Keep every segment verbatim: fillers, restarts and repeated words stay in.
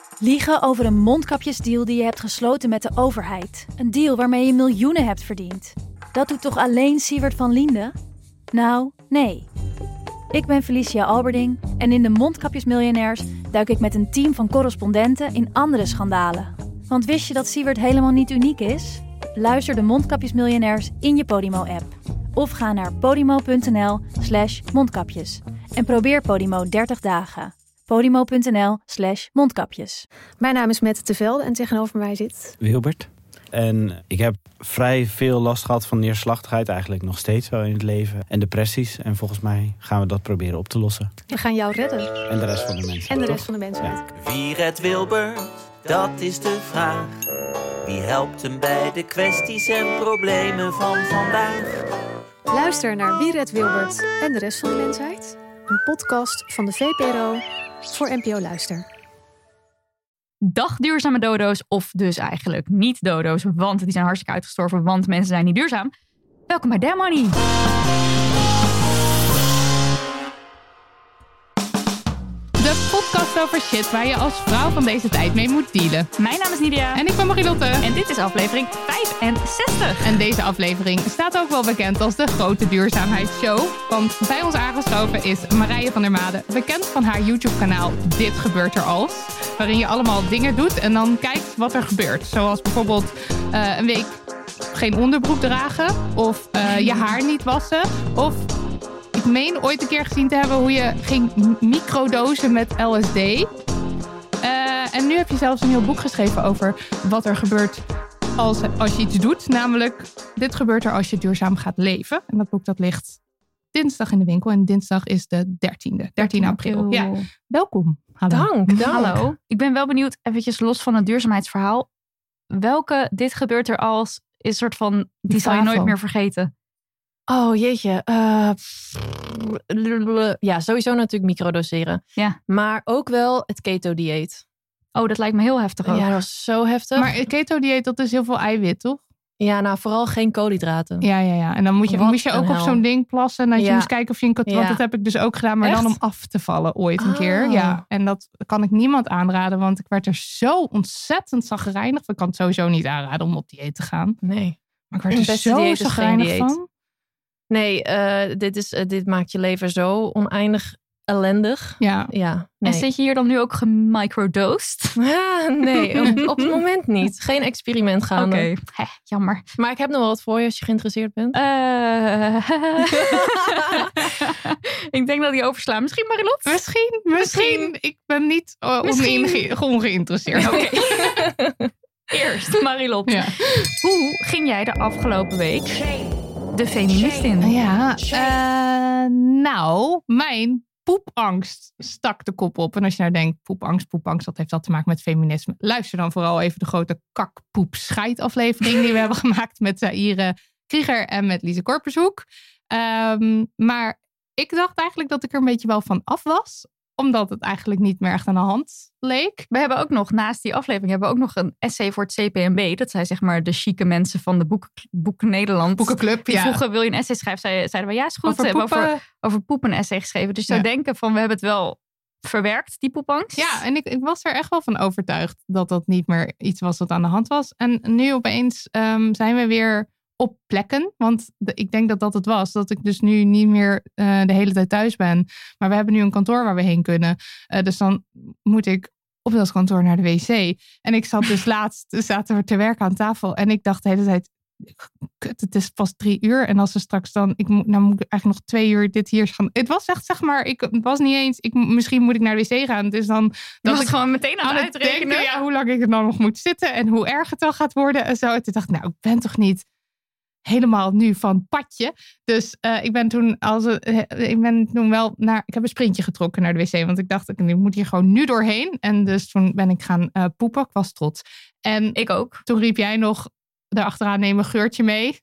Liegen over een mondkapjesdeal die je hebt gesloten met de overheid. Een deal waarmee je miljoenen hebt verdiend. Dat doet toch alleen Siewert van Liende? Nou, nee. Ik ben Felicia Alberding en in de Mondkapjesmiljonairs duik ik met een team van correspondenten in andere schandalen. Want wist je dat Siewert helemaal niet uniek is? Luister de Mondkapjesmiljonairs in je Podimo-app. Of ga naar podimo.nl slash mondkapjes. En probeer Podimo dertig dagen. Podimo.nl slash mondkapjes. Mijn naam is Mette Tevelde en tegenover mij zit... Wilbert. En ik heb vrij veel last gehad van neerslachtigheid, eigenlijk nog steeds wel in het leven. En depressies. En volgens mij gaan we dat proberen op te lossen. We gaan jou redden. En de rest van de mensen. En de toch? rest van de mensen. Ja. Wie redt Wilbert? Dat is de vraag. Wie helpt hem bij de kwesties en problemen van vandaag? Luister naar Wie redt Wilbert en de rest van de mensheid. Een podcast van de V P R O voor N P O Luister. Dag duurzame dodo's, of dus eigenlijk niet dodo's, want die zijn hartstikke uitgestorven, want mensen zijn niet duurzaam. Welkom bij Damn Money. De podcast over shit waar je als vrouw van deze tijd mee moet dealen. Mijn naam is Nidia. En ik ben Marilotte. En dit is aflevering vijfenzestig. En deze aflevering staat ook wel bekend als de grote duurzaamheidsshow. Want bij ons aangeschoven is Marije van der Made, bekend van haar YouTube-kanaal Dit Gebeurt Er Als. Waarin je allemaal dingen doet en dan kijkt wat er gebeurt. Zoals bijvoorbeeld uh, een week geen onderbroek dragen. Of uh, je haar niet wassen. Of... Ik meen ooit een keer gezien te hebben hoe je ging microdosen met L S D. Uh, en nu heb je zelfs een heel boek geschreven over wat er gebeurt als, als je iets doet. Namelijk, dit gebeurt er als je duurzaam gaat leven. En dat boek dat ligt dinsdag in de winkel. En dinsdag is de dertiende, dertien april. Ja. Welkom. Hallo. Dank, dank. Hallo. Ik ben wel benieuwd, eventjes los van het duurzaamheidsverhaal. Welke dit gebeurt er als is een soort van, die zal je nooit meer vergeten? Oh jeetje. Uh, ja, sowieso natuurlijk microdoseren. Ja. Maar ook wel het keto-dieet. Oh, dat lijkt me heel heftig ook. Ja, dat was zo heftig. Maar het keto-dieet, dat is heel veel eiwit, toch? Ja, nou vooral geen koolhydraten. Ja, ja, ja. En dan moet je, moest je ook op zo'n ding plassen. En dat je ja. moest kijken of je een kat... Ja. Want dat heb ik dus ook gedaan, maar Echt? dan om af te vallen ooit een Oh. keer. Ja. En dat kan ik niemand aanraden, want ik werd er zo ontzettend chagrijnig. Ik kan het sowieso niet aanraden om op dieet te gaan. Nee. Maar ik werd er Beste zo dieet is geen chagrijnig dieet. van. Nee, uh, dit, is, uh, dit maakt je leven zo oneindig ellendig. Ja. Ja, nee. En zit je hier dan nu ook gemicrodosed? Ah, nee, op, op het moment niet. Geen experiment gaande. Oké, okay. jammer. Maar ik heb nog wel wat voor je als je geïnteresseerd bent. Uh... ik denk dat die overslaan. Misschien Marilot? Misschien, misschien. misschien. Ik ben niet uh, misschien... onge- ongeïnteresseerd. Oké. Okay. Eerst, Marilot. Ja. Hoe ging jij de afgelopen week de feminist in? Ja, uh, nou, mijn poepangst stak de kop op. En als je nou denkt, poepangst, poepangst, wat heeft dat te maken met feminisme? Luister dan vooral even de grote kakpoep-scheidaflevering die we hebben gemaakt met Zaire Krieger en met Lise Korpershoek. Um, maar ik dacht eigenlijk dat ik er een beetje wel van af was. Omdat het eigenlijk niet meer echt aan de hand leek. We hebben ook nog, naast die aflevering, hebben we ook nog een essay voor het C P N B. Dat zijn zeg maar de chique mensen van de boek, boek Nederland. Boekenclub, Die ja. vroegen, wil je een essay schrijven? Zeiden, zeiden we, ja, is goed. Over We hebben poepen. over, over poep een essay geschreven. Dus je Ja. zou denken van, we hebben het wel verwerkt, die poepangst. Ja, en ik, ik was er echt wel van overtuigd dat dat niet meer iets was wat aan de hand was. En nu opeens um, zijn we weer op plekken. Want de, ik denk dat dat het was. Dat ik dus nu niet meer uh, de hele tijd thuis ben. Maar we hebben nu een kantoor waar we heen kunnen. Uh, dus dan moet ik op dat kantoor naar de wc. En ik zat dus laatst, zaten we te werken aan tafel. En ik dacht de hele tijd, kut, het is pas drie uur. En als we straks dan, ik moet, nou moet ik eigenlijk nog twee uur dit hier gaan. Het was echt, zeg maar, ik het was niet eens, ik, misschien moet ik naar de wc gaan. Dus dan dat ik ik gewoon meteen aan, aan het uitrekenen. Denken, ja, hoe lang ik er dan nog moet zitten. En hoe erg het dan gaat worden. En zo. Toen dacht ik, nou, ik ben toch niet helemaal nu van padje. Dus uh, ik ben toen als uh, ik ben toen wel naar, ik heb een sprintje getrokken naar de wc, want ik dacht, ik moet hier gewoon nu doorheen. En dus toen ben ik gaan uh, poepen. Ik was trots. En ik ook. Toen riep jij nog daarachteraan, neem een geurtje mee.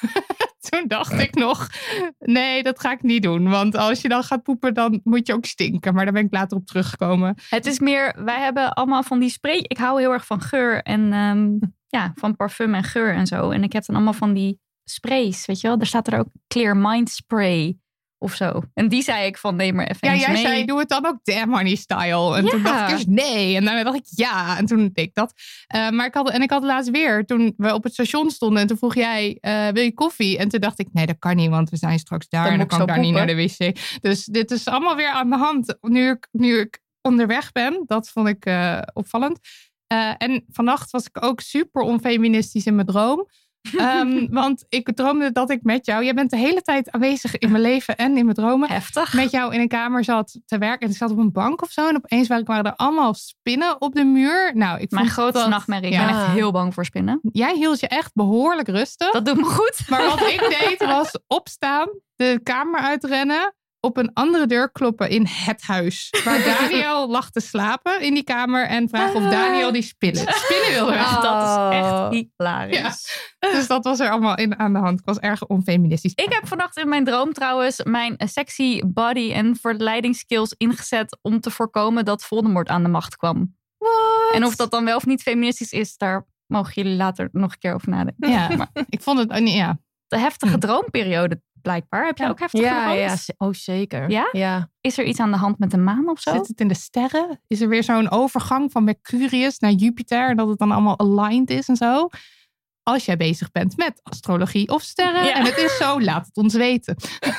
Toen dacht ik nog, nee, dat ga ik niet doen. Want als je dan gaat poepen, dan moet je ook stinken. Maar daar ben ik later op teruggekomen. Het is meer, wij hebben allemaal van die spray. Ik hou heel erg van geur en um, ja, van parfum en geur en zo. En ik heb dan allemaal van die sprays, weet je wel. Daar staat er ook Clear Mind Spray of zo. En die zei ik van, neem maar even Ja, eens jij mee. zei, doe het dan ook Damn Honey style. En Ja. toen dacht ik eerst nee. En dan dacht ik ja. En toen deed ik dat. Uh, maar ik had, en ik had laatst weer, toen we op het station stonden. En toen vroeg jij, uh, wil je koffie? En toen dacht ik, nee, dat kan niet. Want we zijn straks daar. Dan en moet dan ik kan ik zo daar niet poepen. naar de wc. Dus dit is allemaal weer aan de hand. Nu ik, nu ik onderweg ben. Dat vond ik uh, opvallend. Uh, en vannacht was ik ook super onfeministisch in mijn droom. Um, want ik droomde dat ik met jou... Jij bent de hele tijd aanwezig in mijn leven en in mijn dromen. Heftig. Met jou in een kamer zat te werken. En ik zat op een bank of zo. En opeens waren er allemaal spinnen op de muur. Nou, ik Mijn vond grootste dat, nachtmerrie. ja. Ik ben echt heel bang voor spinnen. Jij hield je echt behoorlijk rustig. Dat doet me goed. Maar wat ik deed was opstaan, de kamer uitrennen, op een andere deur kloppen in het huis. Waar Daniel lag te slapen in die kamer en vragen of Daniel die spinnen, spinnen wilde weg. Oh. Dat is echt hilarisch. Ja. Dus dat was er allemaal in aan de hand. Ik was erg onfeministisch. Ik heb vannacht in mijn droom trouwens mijn sexy body en verleidingsskills ingezet om te voorkomen dat Voldemort aan de macht kwam. What? En of dat dan wel of niet feministisch is, daar mogen jullie later nog een keer over nadenken. Ja, Maar ik vond het, ja. de heftige Hm. droomperiode blijkbaar. Heb je Ja. ook heftige Ja, gedroomd? ja, z- oh zeker. Ja? Ja. Is er iets aan de hand met de maan of zo? Zit het in de sterren? Is er weer zo'n overgang van Mercurius naar Jupiter en dat het dan allemaal aligned is en zo? Als jij bezig bent met astrologie of sterren Ja. en het is zo, laat het ons weten.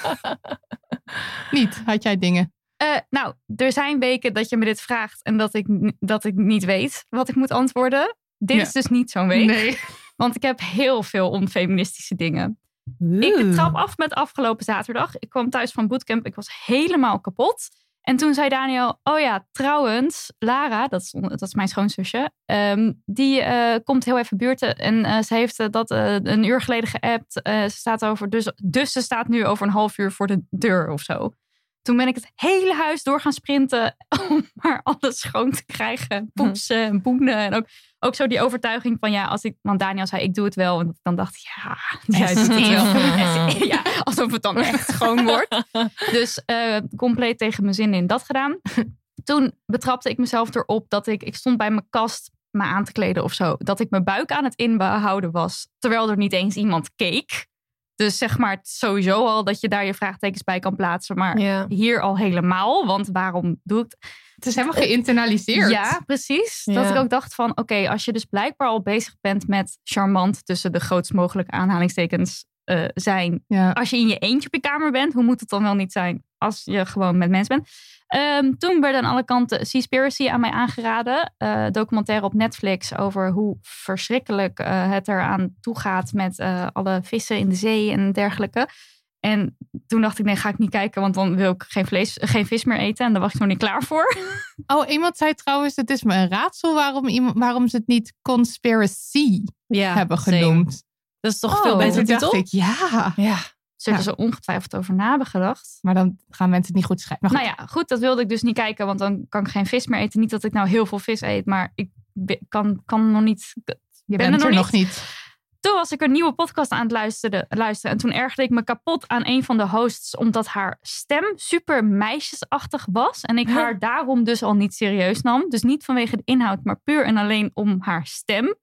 Niet, had jij dingen? Uh, nou, er zijn weken dat je me dit vraagt en dat ik, dat ik niet weet wat ik moet antwoorden. Dit Ja. is dus niet zo'n week. Nee. Want ik heb heel veel onfeministische dingen. Ik trap af met afgelopen zaterdag. Ik kwam thuis van bootcamp. Ik was helemaal kapot. En toen zei Daniel, oh ja, trouwens, Lara, dat is, dat is mijn schoonzusje, um, die uh, komt heel even buurten. En uh, ze heeft uh, dat uh, een uur geleden geappt. Uh, ze staat over, dus, dus ze staat nu over een half uur voor de deur of zo. Toen ben ik het hele huis door gaan sprinten om maar alles schoon te krijgen. Poetsen en boenen. En ook, ook zo die overtuiging van ja, als ik, want Daniel zei ik doe het wel. En dan dacht ik ja, jij doet het wel. Ja, alsof het dan echt schoon wordt. Dus uh, compleet tegen mijn zin in dat gedaan. Toen betrapte ik mezelf erop dat ik, ik stond bij mijn kast me aan te kleden of zo. Dat ik mijn buik aan het inhouden was. Terwijl er niet eens iemand keek. Dus zeg maar sowieso al dat je daar je vraagtekens bij kan plaatsen. Maar Ja. hier al helemaal. Want waarom doe ik het? Het is helemaal geïnternaliseerd. Ja, precies. Ja. Dat ik ook dacht van oké, okay, als je dus blijkbaar al bezig bent met charmant tussen de grootst mogelijke aanhalingstekens uh, zijn. Ja. Als je in je eentje op je kamer bent, hoe moet het dan wel niet zijn als je gewoon met mensen bent? Um, toen werd aan alle kanten Seaspiracy aan mij aangeraden. Uh, documentaire op Netflix over hoe verschrikkelijk uh, het eraan toe gaat met uh, alle vissen in de zee en dergelijke. En toen dacht ik, nee, ga ik niet kijken, want dan wil ik geen, vlees, geen vis meer eten. En daar was ik nog niet klaar voor. Oh, iemand zei trouwens, het is me een raadsel waarom, iemand, waarom ze het niet conspiracy Ja, hebben same. genoemd. Dat is toch Oh. veel En beter toen titel? dacht ik, ja. Ja. Zullen Ja. ze ongetwijfeld over na hebben gedacht. Maar dan gaan mensen het niet goed schrijven. Maar Nou goed. ja, goed, dat wilde ik dus niet kijken, want dan kan ik geen vis meer eten. Niet dat ik nou heel veel vis eet, maar ik be- kan, kan nog niet... je ben bent er er nog nog niet. Toen was ik een nieuwe podcast aan het luisteren, luisteren. En toen ergerde ik me kapot aan een van de hosts. Omdat haar stem super meisjesachtig was. En ik haar daarom dus al niet serieus nam. Dus niet vanwege de inhoud, maar puur en alleen om haar stem.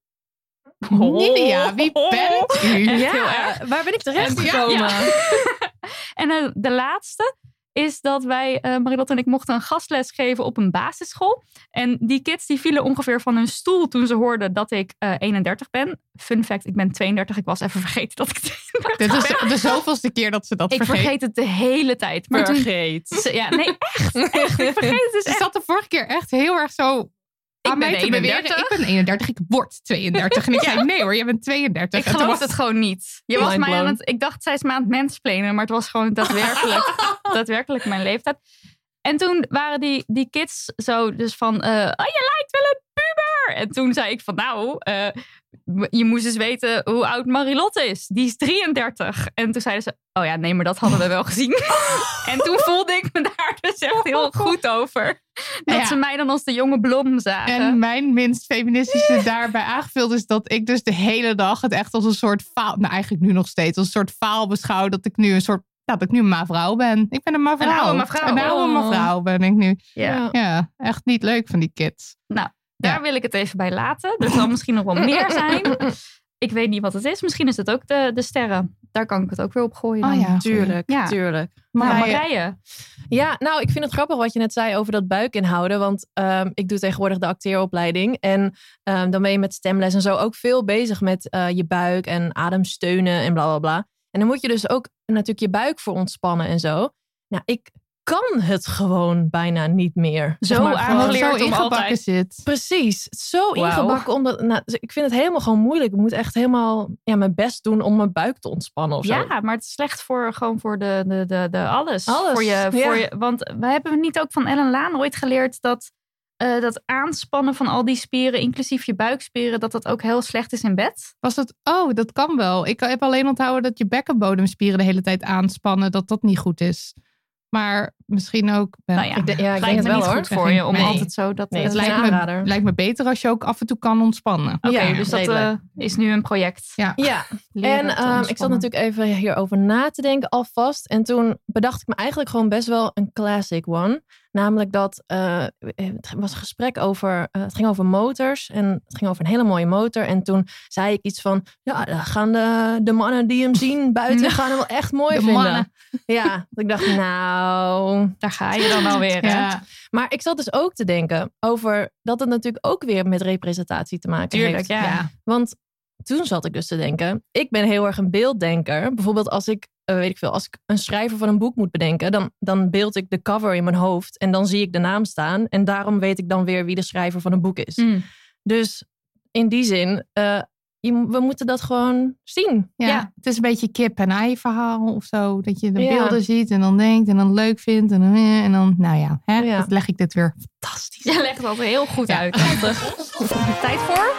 Nidia, wie bent u? Echt Ja, heel erg. waar ben ik terecht En- ja, gekomen? ja. En uh, de laatste is dat wij, uh, Marilotte en ik, mochten een gastles geven op een basisschool. En die kids die vielen ongeveer van hun stoel toen ze hoorden dat ik uh, eenendertig ben. Fun fact, ik ben tweeëndertig. Ik was even vergeten dat ik tweeëndertig Dit is de zoveelste keer dat ze dat Ik vergeet. vergeet het de hele tijd. Maar toen, Vergeet. ze- ja, nee, echt. echt ik vergeet het dus Ze echt. zat de vorige keer echt heel erg zo aan ben mij te beweren. eenendertig. Ik ben eenendertig, ik word tweeëndertig. En ik zei, nee hoor, jij bent tweeëndertig. Ik En toen geloof was- het gewoon niet. Je was Mind mij aan blown. het, ik dacht, zij is me aan het mansplainen, maar het was gewoon daadwerkelijk, daadwerkelijk mijn leeftijd. En toen waren die, die kids zo dus van, uh, oh, je lijkt wel een puber. En toen zei ik van, nou, uh, je moest eens weten hoe oud Marilotte is. Die is drieëndertig. En toen zeiden ze, oh ja, nee, maar dat hadden we wel gezien. En toen voelde ik me daar dus echt heel goed over. Dat Ja. ze mij dan als de jonge blom zagen. En mijn minst feministische daarbij aangevuld is dat ik dus de hele dag het echt als een soort faal, nou eigenlijk nu nog steeds, als een soort faal beschouw dat ik nu een soort, nou, dat ik nu een mevrouw ben. Ik ben een mevrouw. Een oude mevrouw. Een oude Oh. mevrouw ben ik nu. ja. Ja, echt niet leuk van die kids. Nou, daar Ja. wil ik het even bij laten. Er zal misschien nog wel meer zijn. Ik weet niet wat het is. Misschien is het ook de, de sterren. daar kan ik het ook weer op gooien. Oh dan. ja, Tuurlijk, Ja. tuurlijk. Maar Maar- Marije, Ja, nou, ik vind het grappig wat je net zei over dat buik inhouden. Want um, ik doe tegenwoordig de acteeropleiding. En um, dan ben je met stemles en zo ook veel bezig met uh, je buik en ademsteunen en bla bla bla. En dan moet je dus ook natuurlijk je buik voor ontspannen en zo. Nou, ik kan het gewoon bijna niet meer. Zo Zeg maar, aangeleerd. gewoon- Leert zo om ingebakken altijd. zit. Precies, zo Wauw. ingebakken. Omdat, nou, ik vind het helemaal gewoon moeilijk. Ik moet echt helemaal ja, mijn best doen om mijn buik te ontspannen of zo. ja, maar het is slecht voor gewoon voor de, de, de, de alles. Alles, Voor je, voor ja. je, want we hebben niet ook van Ellen Laan ooit geleerd dat uh, dat aanspannen van al die spieren, inclusief je buikspieren, dat dat ook heel slecht is in bed. Was dat, oh, dat kan wel. Ik heb alleen onthouden dat je bekkenbodemspieren de hele tijd aanspannen, dat dat niet goed is. Maar misschien ook... wel. Nou ja, Ik, de, ja, ik lijkt denk me het wel niet hoor. goed voor je om Nee. altijd zo dat. Nee, het het is lijkt een me, aanrader. lijkt me beter als je ook af en toe kan ontspannen. Oké, Ja, dus dat redelijk. uh, is nu een project. Ja. Ja, Leren en te um, ik zat ontspannen. natuurlijk even hierover na te denken alvast. En toen bedacht ik me eigenlijk gewoon best wel een classic one. Namelijk dat uh, het was een gesprek over, uh, het ging over motors. En het ging over een hele mooie motor. En toen zei ik iets van, ja, dan gaan de, de mannen die hem zien buiten, gaan hem wel echt mooi De vinden. mannen. Ja, dat ik dacht, nou... Daar ga je dan alweer. hè? Ja. Maar ik zat dus ook te denken over dat het natuurlijk ook weer met representatie te maken Tuurlijk, heeft. ja. Ja. Want toen zat ik dus te denken, ik ben heel erg een beelddenker. Bijvoorbeeld als ik, uh, weet ik veel, als ik een schrijver van een boek moet bedenken, dan, dan beeld ik de cover in mijn hoofd en dan zie ik de naam staan. En daarom weet ik dan weer wie de schrijver van een boek is. Mm. Dus in die zin, uh, je, we moeten dat gewoon zien. Ja, Ja. het is een beetje kip en ei verhaal of zo. Dat je de Ja. beelden ziet en dan denkt en dan leuk vindt. En dan, eh, en dan nou ja, hè, Ja. dat leg ik dit weer fantastisch. Je legt het altijd heel goed Ja. uit. Tijd voor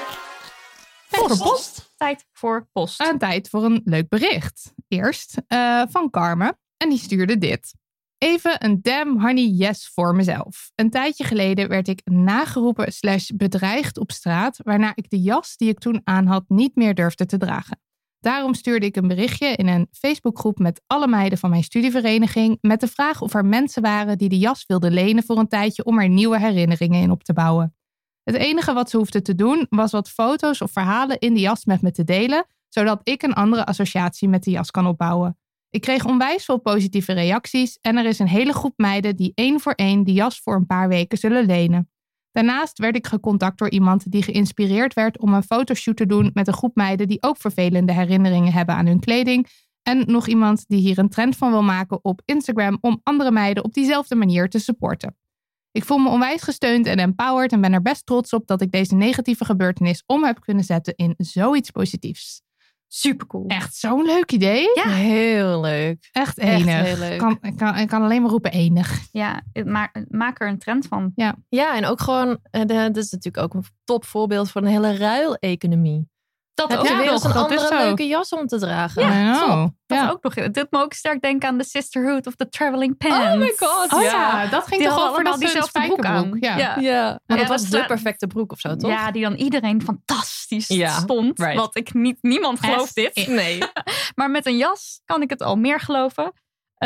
Tijd voor post. Tijd voor post. En tijd voor een leuk bericht. Eerst uh, van Carmen. En die stuurde dit. Even een damn honey yes voor mezelf. Een tijdje geleden werd ik nageroepen slash bedreigd op straat, waarna ik de jas die ik toen aan had niet meer durfde te dragen. Daarom stuurde ik een berichtje in een Facebookgroep met alle meiden van mijn studievereniging met de vraag of er mensen waren die de jas wilden lenen voor een tijdje om er nieuwe herinneringen in op te bouwen. Het enige wat ze hoefden te doen was wat foto's of verhalen in de jas met me te delen, zodat ik een andere associatie met de jas kan opbouwen. Ik kreeg onwijs veel positieve reacties en er is een hele groep meiden die één voor één die jas voor een paar weken zullen lenen. Daarnaast werd ik gecontact door iemand die geïnspireerd werd om een fotoshoot te doen met een groep meiden die ook vervelende herinneringen hebben aan hun kleding. En nog iemand die hier een trend van wil maken op Instagram om andere meiden op diezelfde manier te supporten. Ik voel me onwijs gesteund en empowered en ben er best trots op dat ik deze negatieve gebeurtenis om heb kunnen zetten in zoiets positiefs. Supercool. Echt zo'n leuk idee. Ja. Heel leuk. Echt Echt enig. heel leuk. Ik kan, ik, kan, ik kan alleen maar roepen enig. Ja, het ma- maak er een trend van. Ja, en ook gewoon, uh, de, dat is natuurlijk ook een topvoorbeeld van een hele ruileconomie. Dat Heb ook je weer eens nog. een dat is andere zo. leuke jas om te dragen? Ja, I know. top. Dat Ja. ook nog. Het doet me ook sterk denken aan de Sisterhood of the Traveling Pants. Oh my god, Oh ja. ja, dat ging Die toch hadden over dat allemaal ze een diezelfde broek aan. spijkerbroek. Ja. Ja. Ja, maar Ja, dat was dat de staat- perfecte broek of zo, toch? Ja, die dan iedereen fantastisch Ja, stond. right. Wat ik niet, niemand gelooft As dit. if. Nee. Maar met een jas kan ik het al meer geloven. Uh,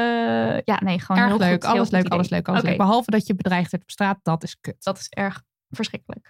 ja, nee, gewoon Erg heel leuk, goed. Heel alles goed leuk, idee. alles leuk, alles Oké, leuk. Behalve dat je bedreigd werd op straat, dat is kut. dat is erg verschrikkelijk.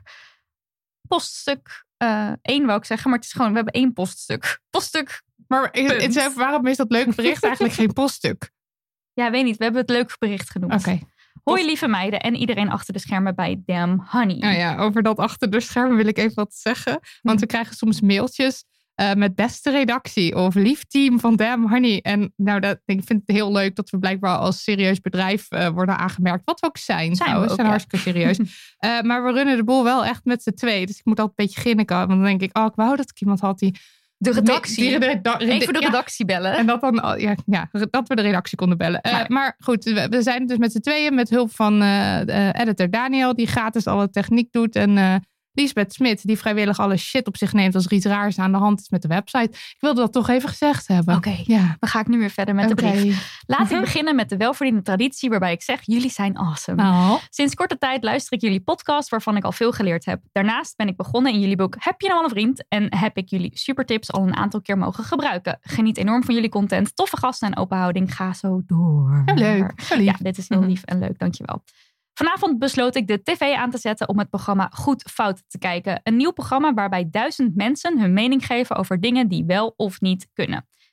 Poststuk uh, één wou ik zeggen, maar het is gewoon, we hebben één poststuk. Poststuk, Maar Punt. het is- waarom is dat leuk bericht eigenlijk geen poststuk? ja, weet niet, we hebben het leuk bericht genoemd. Oké. Hoi lieve meiden en iedereen achter de schermen bij Damn Honey. Nou ja, over dat achter de schermen wil ik even wat zeggen. Want we krijgen soms mailtjes uh, met beste redactie of lief team van Damn Honey. En nou, dat, ik vind het heel leuk dat we blijkbaar als serieus bedrijf uh, worden aangemerkt. Wat we ook zijn. Zijn we trouwens. ook, zijn ja. hartstikke serieus. uh, maar we runnen de boel wel echt met z'n twee. Dus ik moet altijd een beetje ginniken. Want dan denk ik, oh, ik wou dat ik iemand had die... De redactie. Die, die, reda- Even de ja, redactie bellen. En dat, dan, ja, ja, dat we de redactie konden bellen. Uh, Maar- maar goed, we, we zijn dus met z'n tweeën met hulp van uh, uh, editor Daniel, die gratis alle techniek doet. En uh, Liesbeth Smit, die vrijwillig alle shit op zich neemt als er iets raars aan de hand is met de website. Ik wilde dat toch even gezegd hebben. Oké, Ja. dan ga ik nu weer verder met Oké. de brief. Laat ik beginnen met de welverdiende traditie waarbij ik zeg, jullie zijn awesome. Oh. Sinds korte tijd luister ik jullie podcast waarvan ik al veel geleerd heb. Daarnaast ben ik begonnen in jullie boek Heb je nou al een vriend? En heb ik jullie supertips al een aantal keer mogen gebruiken. Geniet enorm van jullie content. Toffe gasten en open houding. Ga zo door. Ja, leuk. Zo lief. Ja, dit is heel lief en leuk. Dankjewel. Vanavond besloot ik de tv aan te zetten om het programma Goed Fout te kijken. Een nieuw programma waarbij duizend mensen hun mening geven over dingen die wel of niet kunnen.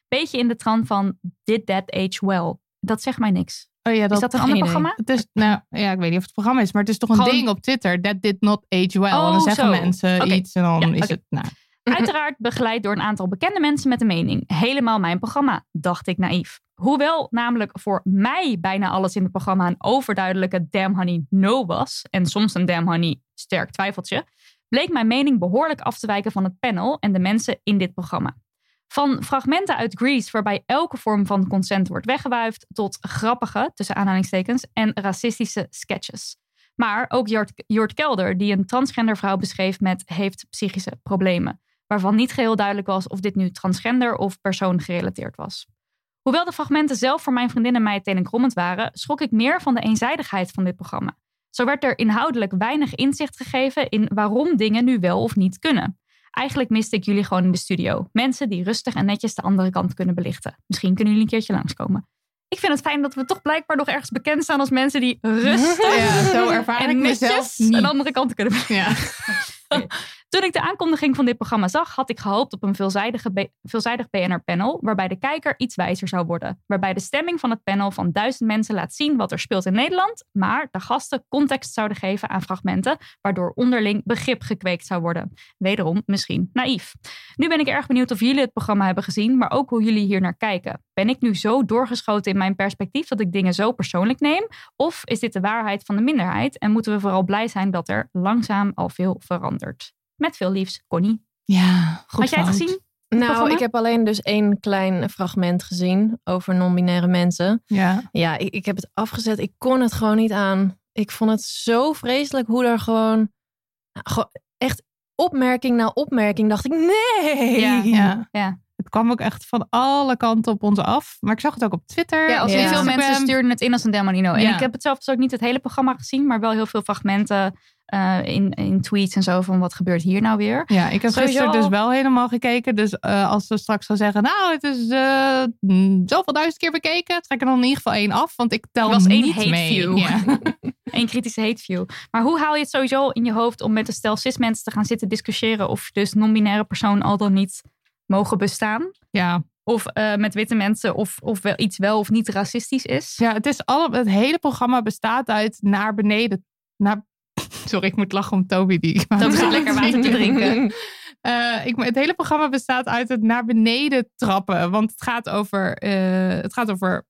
Beetje in de trant van Did That Age Well. Dat zegt mij niks. Oh ja, dat, is dat een ander idee. programma? Het is, nou, ja, ik weet niet of het programma is, maar het is toch een Gewoon... ding op Twitter. That did not age well. Oh, en dan zeggen zo. mensen Okay. iets en dan Ja, is okay. het... Nou. Uiteraard begeleid door een aantal bekende mensen met een mening. Helemaal mijn programma, dacht ik naïef. Hoewel namelijk voor mij bijna alles in het programma een overduidelijke damn honey no was. En soms een damn honey sterk twijfeltje. Bleek mijn mening behoorlijk af te wijken van het panel en de mensen in dit programma. Van fragmenten uit Grease waarbij elke vorm van consent wordt weggewuifd. Tot grappige, tussen aanhalingstekens, en racistische sketches. Maar ook Jort, Jort Kelder die een transgender vrouw beschreef met heeft psychische problemen. Waarvan niet geheel duidelijk was of dit nu transgender of persoon gerelateerd was. Hoewel de fragmenten zelf voor mijn vriendinnen mij tenenkrommend waren, schrok ik meer van de eenzijdigheid van dit programma. Zo werd er inhoudelijk weinig inzicht gegeven in waarom dingen nu wel of niet kunnen. Eigenlijk miste ik jullie gewoon in de studio. Mensen die rustig en netjes de andere kant kunnen belichten. Misschien kunnen jullie een keertje langskomen. Ik vind het fijn dat we toch blijkbaar nog ergens bekend staan als mensen die rustig Ja, zo ervaar en ik netjes mezelf niet. een andere kant kunnen belichten. Ja. Okay. Toen ik de aankondiging van dit programma zag, had ik gehoopt op een veelzijdige B- veelzijdig B N R-panel, waarbij de kijker iets wijzer zou worden. Waarbij de stemming van het panel van duizend mensen laat zien wat er speelt in Nederland, maar de gasten context zouden geven aan fragmenten, waardoor onderling begrip gekweekt zou worden. Wederom misschien naïef. Nu ben ik erg benieuwd of jullie het programma hebben gezien, maar ook hoe jullie hier naar kijken. Ben ik nu zo doorgeschoten in mijn perspectief dat ik dingen zo persoonlijk neem? Of is dit de waarheid van de minderheid en moeten we vooral blij zijn dat er langzaam al veel verandert? Met veel liefs, Connie. Ja, goed Had jij het fout. gezien? Nou, programma? ik heb alleen dus één klein fragment gezien over non-binaire mensen. Ja. Ja, ik, ik heb het afgezet. Ik kon het gewoon niet aan. Ik vond het zo vreselijk hoe er gewoon, nou, gewoon echt opmerking na opmerking dacht ik, nee. Ja. Ja. Ja. Het kwam ook echt van alle kanten op ons af. Maar ik zag het ook op Twitter. Ja, als Ja. veel Instagram. mensen stuurden het in als een Demonino. En Ja. ik heb het zelf dus ook niet het hele programma gezien, maar wel heel veel fragmenten uh, in, in tweets en zo van wat gebeurt hier nou weer. Ja, ik heb Sowieso- gisteren dus wel helemaal gekeken. Dus uh, als ze straks gaan zeggen, nou, het is uh, zoveel duizend keer bekeken, trek er dan in ieder geval één af, want ik tel Het was één niet hate mee. view. Ja. Een kritische hate view. Maar hoe haal je het sowieso in je hoofd om met een stel cis mensen te gaan zitten discussiëren of dus non-binaire personen al dan niet mogen bestaan? Ja. Of uh, met witte mensen of, of wel iets wel of niet racistisch is? Ja, het is alle, het hele programma bestaat uit naar beneden. Naar, sorry, ik moet lachen om Toby. Die Dat is lekker water te drinken. Uh, ik, het hele programma bestaat uit het naar beneden trappen. Want het gaat over, uh, het gaat over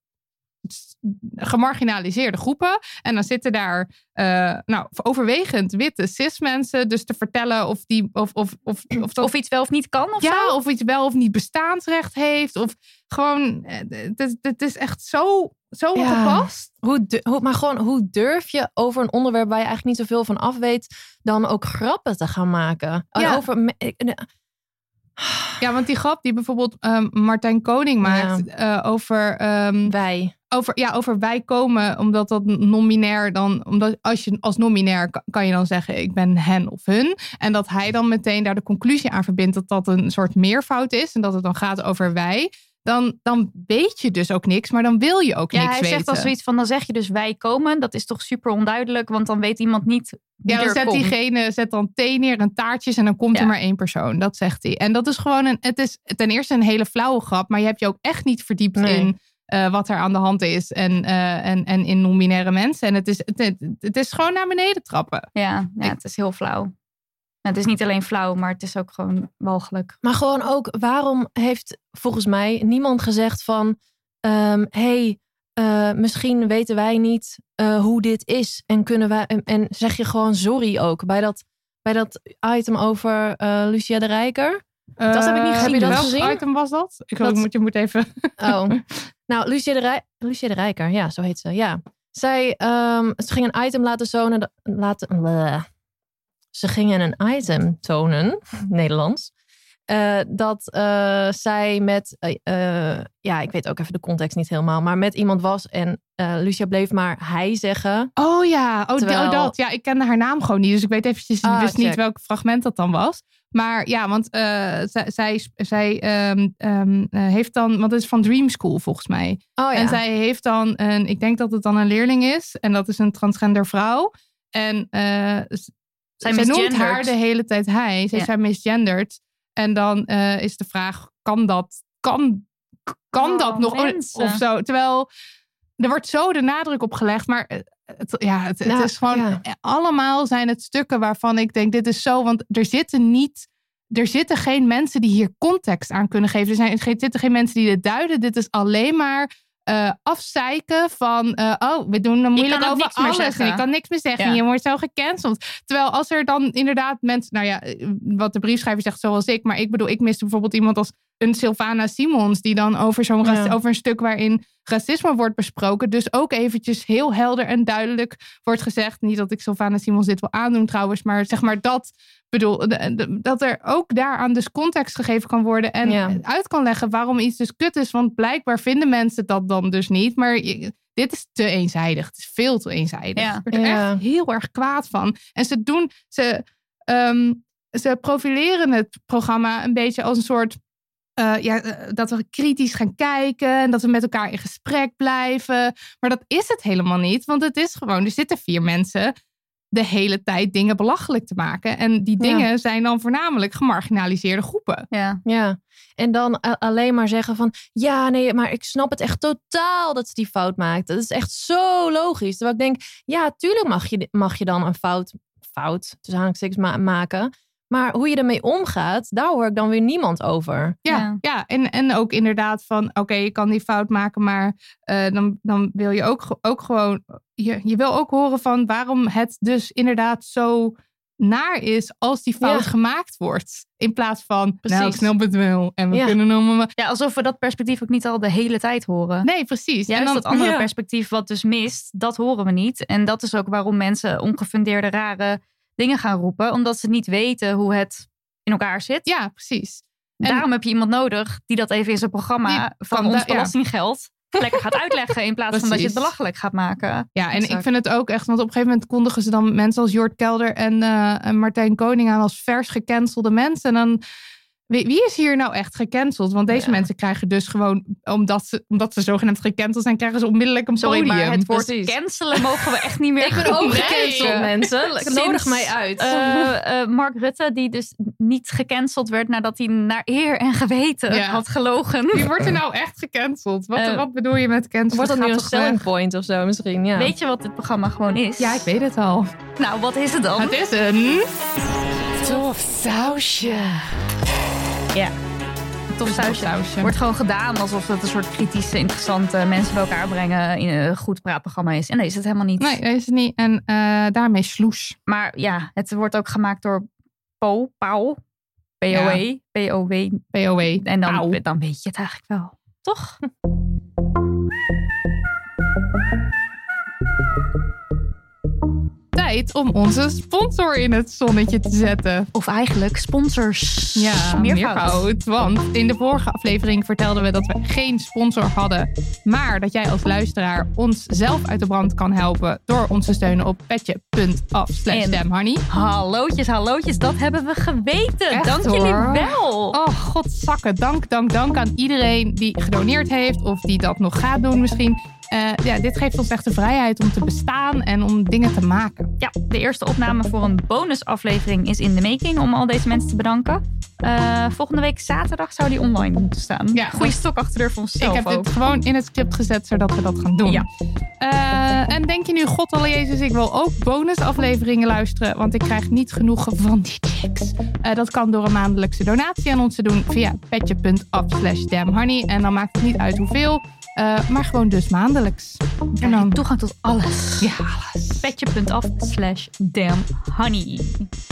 gemarginaliseerde groepen. En dan zitten daar uh, nou, overwegend witte cis mensen. Dus te vertellen of, die, of, of, of, of, dat, Of iets wel of niet kan of ja, zo? of iets wel of niet bestaansrecht heeft. Of gewoon, het is, het is echt zo, zo Ja. gepast. Hoe, du- hoe, maar gewoon, hoe durf je over een onderwerp waar je eigenlijk niet zoveel van af weet, dan ook grappen te gaan maken? En Ja. over, me- ik- Ja, want die grap die bijvoorbeeld um, Martijn Koning maakt uh, over, um, wij. over, ja, over wij komen, omdat dat non-binair dan, omdat als je als non-binair kan, kan je dan zeggen ik ben hen of hun. En dat hij dan meteen daar de conclusie aan verbindt dat dat een soort meervoud is en dat het dan gaat over wij. Dan, dan weet je dus ook niks, maar dan wil je ook Ja, niks hij weten. zegt al zoiets van, dan zeg je dus wij komen. Dat is toch super onduidelijk, want dan weet iemand niet wie Ja, dan er zet komt. diegene zet dan thee neer en taartjes en dan komt Ja. er maar één persoon. Dat zegt hij. En dat is gewoon een, het is ten eerste een hele flauwe grap, maar je hebt je ook echt niet verdiept Nee. in uh, wat er aan de hand is en, uh, en, en in non-binaire mensen. En het is, het, het is gewoon naar beneden trappen. Ja, ja, het is heel flauw. Nou, het is niet alleen flauw, maar het is ook gewoon walgelijk. Maar gewoon ook, waarom heeft volgens mij niemand gezegd van, um, hey, uh, misschien weten wij niet uh, hoe dit is en kunnen wij en, en zeg je gewoon sorry ook bij dat bij dat item over uh, Lucia de Rijker. Uh, Dat heb ik niet gezien. Heb je dat welk gezien? item was dat? Ik Dat- moet, je moet even... Oh, nou Lucia de, Rij- Lucia de Rijker, ja, zo heet ze. Ja, zij, um, ze ging een item laten tonen, laten. Bleh. Ze gingen een item tonen, Nederlands. Uh, dat uh, zij met, uh, uh, ja, ik weet ook even de context niet helemaal, maar met iemand was en uh, Lucia bleef maar hij zeggen. Oh ja, oh, Terwijl- oh dat. Ja, ik kende haar naam gewoon niet. Dus ik weet eventjes Ah, wist niet check. welk fragment dat dan was. Maar ja, want uh, zij, zij, zij um, um, uh, heeft dan... Want het is van Dream School volgens mij. Oh ja. En zij heeft dan een... Ik denk dat het dan een leerling is. En dat is een transgender vrouw. En uh, z- Zij zij noemt misgenderd. haar de hele tijd hij. Zij Ja. zijn misgenderd. En dan uh, is de vraag, kan dat... Kan, kan Oh, dat nog mensen. of zo? Terwijl er wordt zo de nadruk op gelegd, maar het, ja, het, het Nou, is gewoon ja. allemaal zijn het stukken waarvan ik denk, dit is zo, want er zitten niet, er zitten geen mensen die hier context aan kunnen geven. Er zijn, er zitten geen mensen die dit duiden. Dit is alleen maar uh, afzeiken van, uh, oh, we doen dan moeilijk kan ook over niks meer alles zeggen. en ik kan niks meer zeggen. Ja. Je wordt zo gecanceld. Terwijl als er dan inderdaad mensen, nou ja, wat de briefschrijver zegt zoals ik, maar ik bedoel, ik miste bijvoorbeeld iemand als een Sylvana Simons, die dan over zo'n Ja. ras- over een stuk waarin racisme wordt besproken, dus ook eventjes heel helder en duidelijk wordt gezegd, niet dat ik Sylvana Simons dit wil aandoen trouwens, maar zeg maar dat, bedoel, de, de, dat er ook daaraan dus context gegeven kan worden en Ja. uit kan leggen waarom iets dus kut is, want blijkbaar vinden mensen dat dan dus niet, maar je, dit is te eenzijdig. Het is veel te eenzijdig. Ja. Ik word er Ja. echt heel erg kwaad van. En ze doen, ze, um, ze profileren het programma een beetje als een soort, Uh, ja, uh, dat we kritisch gaan kijken en dat we met elkaar in gesprek blijven. Maar dat is het helemaal niet, want het is gewoon, er zitten vier mensen de hele tijd dingen belachelijk te maken. En die dingen Ja. zijn dan voornamelijk gemarginaliseerde groepen. Ja. Ja, en dan a- alleen maar zeggen van, ja, nee, maar ik snap het echt totaal dat ze die fout maakt. Dat is echt zo logisch. Terwijl ik denk, ja, tuurlijk mag je, mag je dan een fout, fout, tussen aanhalingstekens ma- maken. Maar hoe je ermee omgaat, daar hoor ik dan weer niemand over. Ja, Ja. ja. En, en ook inderdaad van, oké, okay, je kan die fout maken, maar uh, dan, dan wil je ook, ook gewoon, je, je wil ook horen van waarom het dus inderdaad zo naar is als die fout Ja. gemaakt wordt. In plaats van, Precies. nou, ik snap het wel. En we Ja. kunnen allemaal. Ja, alsof we dat perspectief ook niet al de hele tijd horen. Nee, precies. Juist en dan, dat andere ja. perspectief wat dus mist, dat horen we niet. En dat is ook waarom mensen ongefundeerde rare dingen gaan roepen. Omdat ze niet weten hoe het in elkaar zit. Ja, precies. En Daarom heb je iemand nodig die dat even in zijn programma Die van kan ons da- ja. belastinggeld lekker gaat uitleggen. In plaats van dat je het Precies. belachelijk gaat maken. Ja, en Exact. ik vind het ook echt, want op een gegeven moment kondigen ze dan mensen als Jort Kelder en, uh, en Martijn Koning aan als vers gecancelde mensen. En dan, wie, wie is hier nou echt gecanceld? Want deze Ja. mensen krijgen dus gewoon, omdat ze, omdat ze zogenaamd gecanceld zijn, krijgen ze onmiddellijk een Sorry, podium. maar het woord Precies. cancelen mogen we echt niet meer Ik ben ook gebruiken. gecanceld, mensen. Sinds, Nodig mij uit. Uh, uh, Mark Rutte, die dus niet gecanceld werd nadat hij naar eer en geweten Ja. had gelogen. Wie wordt er nou echt gecanceld? Wat, Uh, wat bedoel je met cancelen? Wordt dat nu Gaat een toch selling weg? point of zo misschien? Ja. Weet je wat dit programma gewoon is? Ja, ik weet het al. Nou, wat is het dan? Het is een tof sausje. Ja. Tof sausje. sausje. Wordt gewoon gedaan alsof het een soort kritische, interessante mensen bij elkaar brengen in een goed praatprogramma is. En dat is het helemaal niet. Nee, dat is het niet. En uh, daarmee sloes. Maar ja, het wordt ook gemaakt door Po, Pauw, P O E, P O W. P O E. En dan, Pauw. dan weet je het eigenlijk wel. Toch? Tijd om onze sponsor in het zonnetje te zetten. Of eigenlijk sponsors. Ja, meervoud. meervoud. Want in de vorige aflevering vertelden we dat we geen sponsor hadden. Maar dat jij als luisteraar ons zelf uit de brand kan helpen door ons te steunen op petje.af slash En- damnhoney. Hallootjes, hallootjes, dat hebben we geweten. Echt, Dank hoor. jullie wel. Oh, godzakken. Dank, dank, dank aan iedereen die gedoneerd heeft. Of die dat nog gaat doen misschien. Uh, ja, dit geeft ons echt de vrijheid om te bestaan en om dingen te maken. Ja, de eerste opname voor een bonusaflevering is in de making om al deze mensen te bedanken. Uh, volgende week zaterdag zou die online moeten staan. Ja, Goeie dat- stok achter de deur voor onszelf Ik heb ook. dit gewoon in het script gezet, zodat we dat gaan doen. Ja. Uh, en denk je nu, god alle Jezus, ik wil ook bonusafleveringen luisteren, want ik krijg niet genoeg van die chicks. Uh, dat kan door een maandelijkse donatie aan ons te doen via petje.af slash damnhoney. En dan maakt het niet uit hoeveel, uh, maar gewoon dus maandelijks. En dan toegang tot alles. Ja, alles. Petje.af slash damnhoney.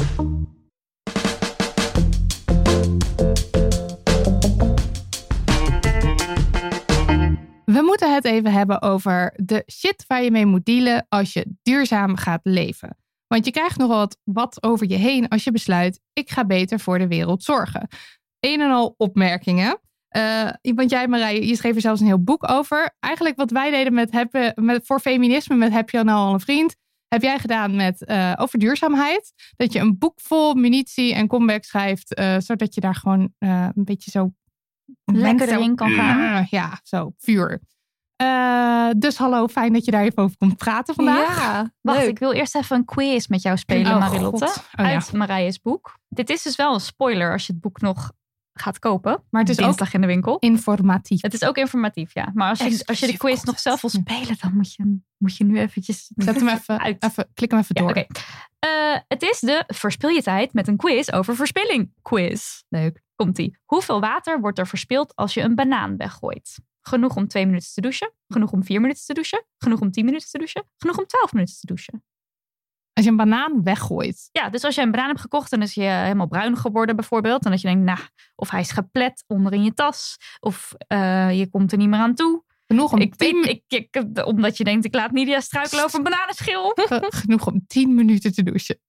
We moeten het even hebben over de shit waar je mee moet dealen als je duurzaam gaat leven. Want je krijgt nogal wat, wat over je heen als je besluit, ik ga beter voor de wereld zorgen. Een en al opmerkingen. Uh, want jij, Marije, je schreef er zelfs een heel boek over. Eigenlijk wat wij deden met, heb, met voor feminisme met Heb je nou al een vriend, heb jij gedaan met uh, over duurzaamheid. Dat je een boek vol munitie en comeback schrijft, uh, zodat je daar gewoon uh, een beetje zo lekker erin kan gaan. Ja, zo, vuur. Uh, dus hallo, fijn dat je daar even over komt praten vandaag. Ja, Wacht, leuk. ik wil eerst even een quiz met jou spelen, Oh, Marilotte. God. Oh, uit ja. Marije's boek. Dit is dus wel een spoiler als je het boek nog gaat kopen. Maar het is dinsdag ook in de winkel. informatief. Het is ook informatief, ja. Maar als je, als je de Exclusief quiz nog content. zelf wil spelen, dan moet je, moet je nu eventjes... Zet hem even, Uit. even klik hem even Ja, door. oké. Eh, het is de Verspil je tijd met een quiz over verspilling quiz. Leuk. Komt-ie. Hoeveel water wordt er verspild als je een banaan weggooit? Genoeg om twee minuten te douchen. Genoeg om vier minuten te douchen. Genoeg om tien minuten te douchen. Genoeg om twaalf minuten te douchen. Als je een banaan weggooit. Ja, dus als je een banaan hebt gekocht en is je helemaal bruin geworden bijvoorbeeld. En dat je denkt, nou, of hij is geplet onder in je tas. Of uh, je komt er niet meer aan toe. Genoeg om, Ik tien, weet, ik, ik, omdat je denkt, ik laat Nidia struikelen over een bananenschil. genoeg om tien minuten te douchen.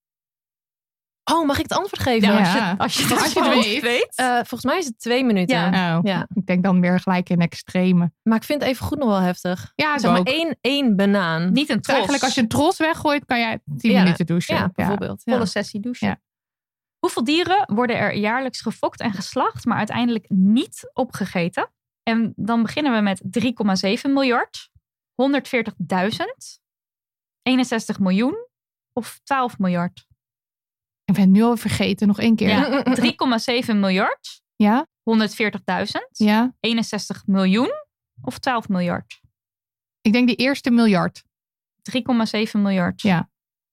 Oh, mag ik het antwoord geven? Ja. Als je, als je, Als je het weet. Uh, volgens mij is het twee minuten. Ja. Oh, Ja. Ik denk dan weer gelijk in extreme. Maar ik vind het even goed nog wel heftig. Ja, Zeg maar ook. één, één banaan. Niet een Dus tros. eigenlijk als je een tros weggooit, kan jij tien Ja. minuten douchen. Ja, bijvoorbeeld. Ja. Volle sessie douchen. Ja. Hoeveel dieren worden er jaarlijks gefokt en geslacht, maar uiteindelijk niet opgegeten? En dan beginnen we met drie komma zeven miljard, honderdveertigduizend, eenenzestig miljoen of twaalf miljard. Ik ben het nu al vergeten, nog één keer. Ja, drie komma zeven miljard, Ja? honderdveertigduizend, Ja? eenenzestig miljoen of twaalf miljard. Ik denk die eerste miljard. drie komma zeven miljard. Ja.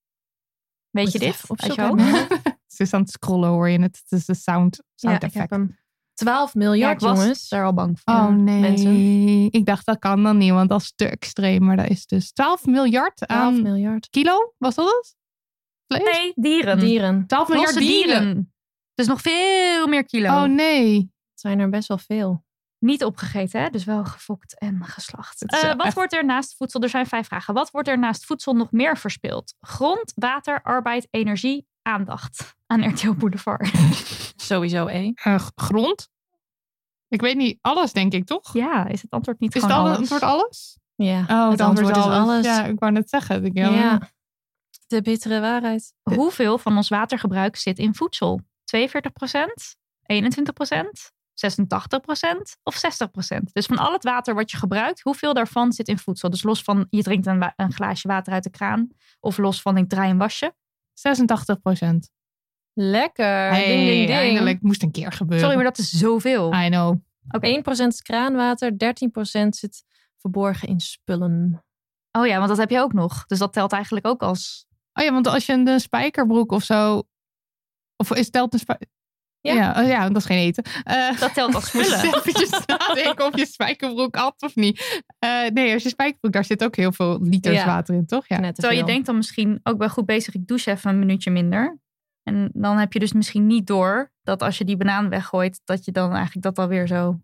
Weet Moet je het dit? even Uit je opzoeken. hoofd? Ze is aan het scrollen, hoor je het. Het is de sound, Ja, sound ik effect. heb hem. twaalf Ja, miljard, ik was jongens. er al bang voor. Oh nee, mensen. ik dacht dat kan dan niet, want dat is te extreem. Maar dat is dus twaalf miljard twaalf aan miljard. kilo, was dat het? Vlees? Nee, dieren. Dieren. twaalf miljard Losse dieren. dieren. Dus nog veel meer kilo. Oh nee. Het zijn er best wel veel. Niet opgegeten, hè? Dus wel gefokt en geslacht. Het is Uh, wel wat echt- wordt er naast voedsel? Er zijn vijf vragen. Wat wordt er naast voedsel nog meer verspild? Grond, water, arbeid, energie, aandacht. Aan R T L Boulevard. Sowieso, eh. Uh, grond? Ik weet niet, alles denk ik, toch? Ja, is het antwoord niet Is het gewoon alle- alles? antwoord alles? Ja, Oh, het antwoord is alles. Ja, ik wou net zeggen. Ik, ja. Ja. De bittere waarheid. Hoeveel van ons watergebruik zit in voedsel? tweeënveertig procent, eenentwintig procent, zesentachtig procent of zestig procent? Dus van al het water wat je gebruikt, hoeveel daarvan zit in voedsel? Dus los van je drinkt een, wa- een glaasje water uit de kraan. Of los van ik draai een wasje. zesentachtig procent. Lekker. Hey, ding, ding, ding. eindelijk moest een keer gebeuren. Sorry, maar dat is zoveel. I know. één procent is kraanwater, dertien procent zit verborgen in spullen. Oh ja, want dat heb je ook nog. Dus dat telt eigenlijk ook als... Oh ja, want als je een spijkerbroek of zo... Of is telt een spijker... Ja. Ja, oh ja, dat is geen eten. Uh, Dat telt als moest spullen. eventjes nadenken of je spijkerbroek had of niet. Uh, nee, als je spijkerbroek, daar zit ook heel veel liters Ja. water in, toch? Ja. Net te Terwijl je veel. denkt dan misschien ook wel goed bezig. Ik douche even een minuutje minder. En dan heb je dus misschien niet door dat als je die banaan weggooit, dat je dan eigenlijk dat alweer zo...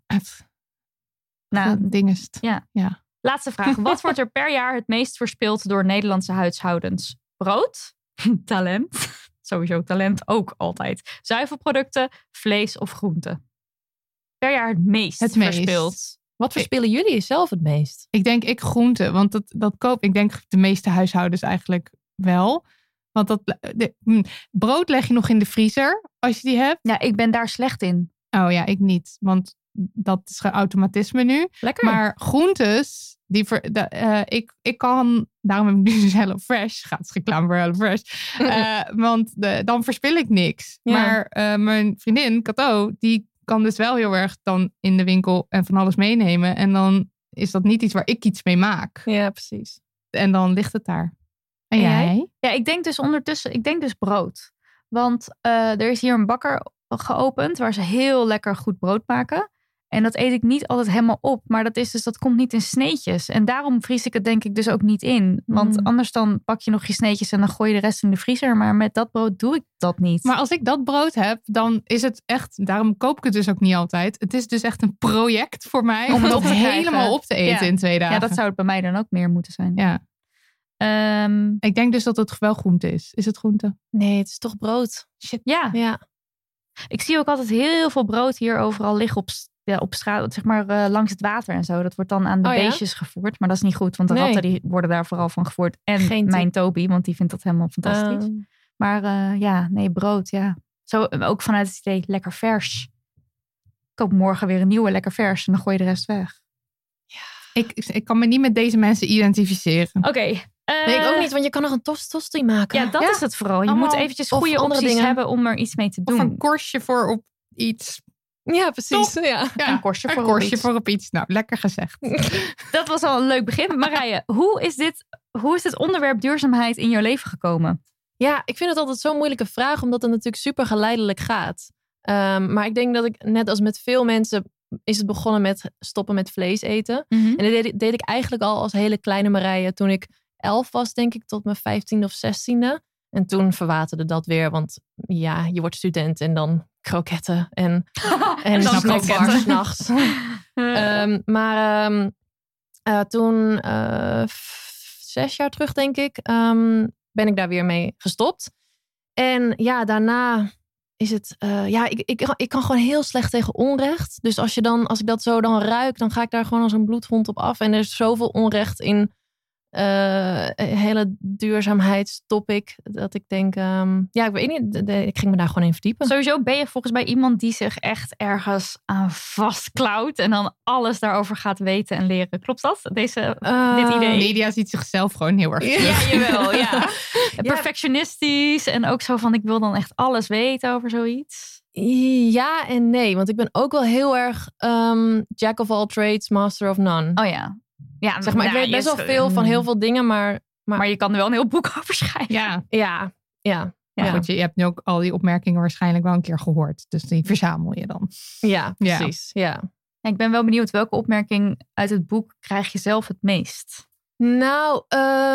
Nou, Dat ding is het. ja. Ja. Laatste vraag. Wat wordt er per jaar het meest verspild door Nederlandse huishoudens? Brood? Talent? Sowieso talent ook altijd. Zuivelproducten, vlees of groenten? Per jaar het meest Het meest. verspild. Wat verspillen jullie zelf het meest? Ik denk ik groenten, want dat, dat koop ik denk de meeste huishoudens eigenlijk wel. Want dat, de, hm, brood leg je nog in de vriezer als je die hebt. Ja, ik ben daar slecht in. Oh ja, ik niet, want dat is geen automatisme nu. Lekker. Maar groentes, die ver, de, uh, ik, ik kan, daarom heb ik nu dus Hello Fresh, gaat reclame voor Hello Fresh. Uh, want de, dan verspil ik niks. Ja. Maar uh, mijn vriendin, Cato, die kan dus wel heel erg dan in de winkel en van alles meenemen. En dan is dat niet iets waar ik iets mee maak. Ja, precies. En dan ligt het daar. En, En jij? jij? Ja, ik denk dus ondertussen, ik denk dus brood. Want uh, er is hier een bakker geopend waar ze heel lekker goed brood maken. En dat eet ik niet altijd helemaal op. Maar dat is dus, dat komt niet in sneetjes. En daarom vries ik het denk ik dus ook niet in. Want Mm. anders dan pak je nog je sneetjes en dan gooi je de rest in de vriezer. Maar met dat brood doe ik dat niet. Maar als ik dat brood heb, dan is het echt, daarom koop ik het dus ook niet altijd. Het is dus echt een project voor mij om, Om het het op te krijgen. helemaal op te eten Ja. in twee dagen. ja, dat zou het bij mij dan ook meer moeten zijn. Ja. Ehm, Ik denk dus dat het wel groente is. Is het groente? Nee, het is toch brood. ja. Ja. Ik zie ook altijd heel veel brood hier overal liggen op, s- ja, op straat, zeg maar uh, langs het water en zo. Dat wordt dan aan de Oh ja? beestjes gevoerd. Maar dat is niet goed, want de Nee. ratten die worden daar vooral van gevoerd. En Geen tip. mijn Toby, want die vindt dat helemaal fantastisch. Ehm, Maar uh, ja, nee, brood, ja. Zo uh, ook vanuit het idee, lekker vers. Ik koop morgen weer een nieuwe lekker vers en dan gooi je de rest weg. Ik, ik kan me niet met deze mensen identificeren. Oké. uh, nee, ik ook niet, want je kan nog een tost tosti maken. Ja, dat Ja. is het vooral. Je Allemaal- moet eventjes of goede andere opties dingen. hebben om er iets mee te Of doen. een korstje voor op iets. Ja, precies. Ja. Ja, Een korstje een voor korstje op iets. voor op iets. Nou, lekker gezegd. Dat was al een leuk begin. Marije, hoe is dit, hoe is dit onderwerp duurzaamheid in jouw leven gekomen? Ja, ik vind het altijd zo'n moeilijke vraag, omdat het natuurlijk super geleidelijk gaat. Um, maar ik denk dat ik, net als met veel mensen, is het begonnen met stoppen met vlees eten. Mm-hmm. En dat deed, ik- deed ik eigenlijk al als hele kleine Marije toen ik elf was, denk ik, tot mijn vijftiende of zestiende. En toen verwaterde dat weer, want ja, je wordt student en dan kroketten en, en, En dan snackbars kroketten. 's nachts. um, maar um, uh, toen, uh, f- zes jaar terug denk ik, um, ben ik daar weer mee gestopt. En ja, daarna is het, uh, ja, ik, ik, ik kan gewoon heel slecht tegen onrecht. Dus als, je dan, als ik dat zo dan ruik, dan ga ik daar gewoon als een bloedhond op af. En er is zoveel onrecht in uh, een hele duurzaamheidstopic, dat ik denk, um, ja, ik weet niet, de, de, ik ging me daar gewoon in verdiepen. Sowieso ben je volgens mij iemand die zich echt ergens aan vastklauwt en dan alles daarover gaat weten en leren. Klopt dat? Deze, Uh, dit idee? Media ziet zichzelf gewoon heel erg terug. Ja, jawel, ja. Perfectionistisch en ook zo van ik wil dan echt alles weten over zoiets. Ja en nee, want ik ben ook wel heel erg um, jack of all trades, master of none. Oh ja. Ja, Zeg maar, ik nou, weet best je- wel veel van heel veel dingen, maar Maar, maar je kan er wel een heel boek over schrijven. Ja, ja, ja, ja. Goed, je, je hebt nu ook al die opmerkingen waarschijnlijk wel een keer gehoord. Dus die verzamel je dan. ja, Ja. precies. Ja. Ja, ik ben wel benieuwd welke opmerking uit het boek krijg je zelf het meest? Nou,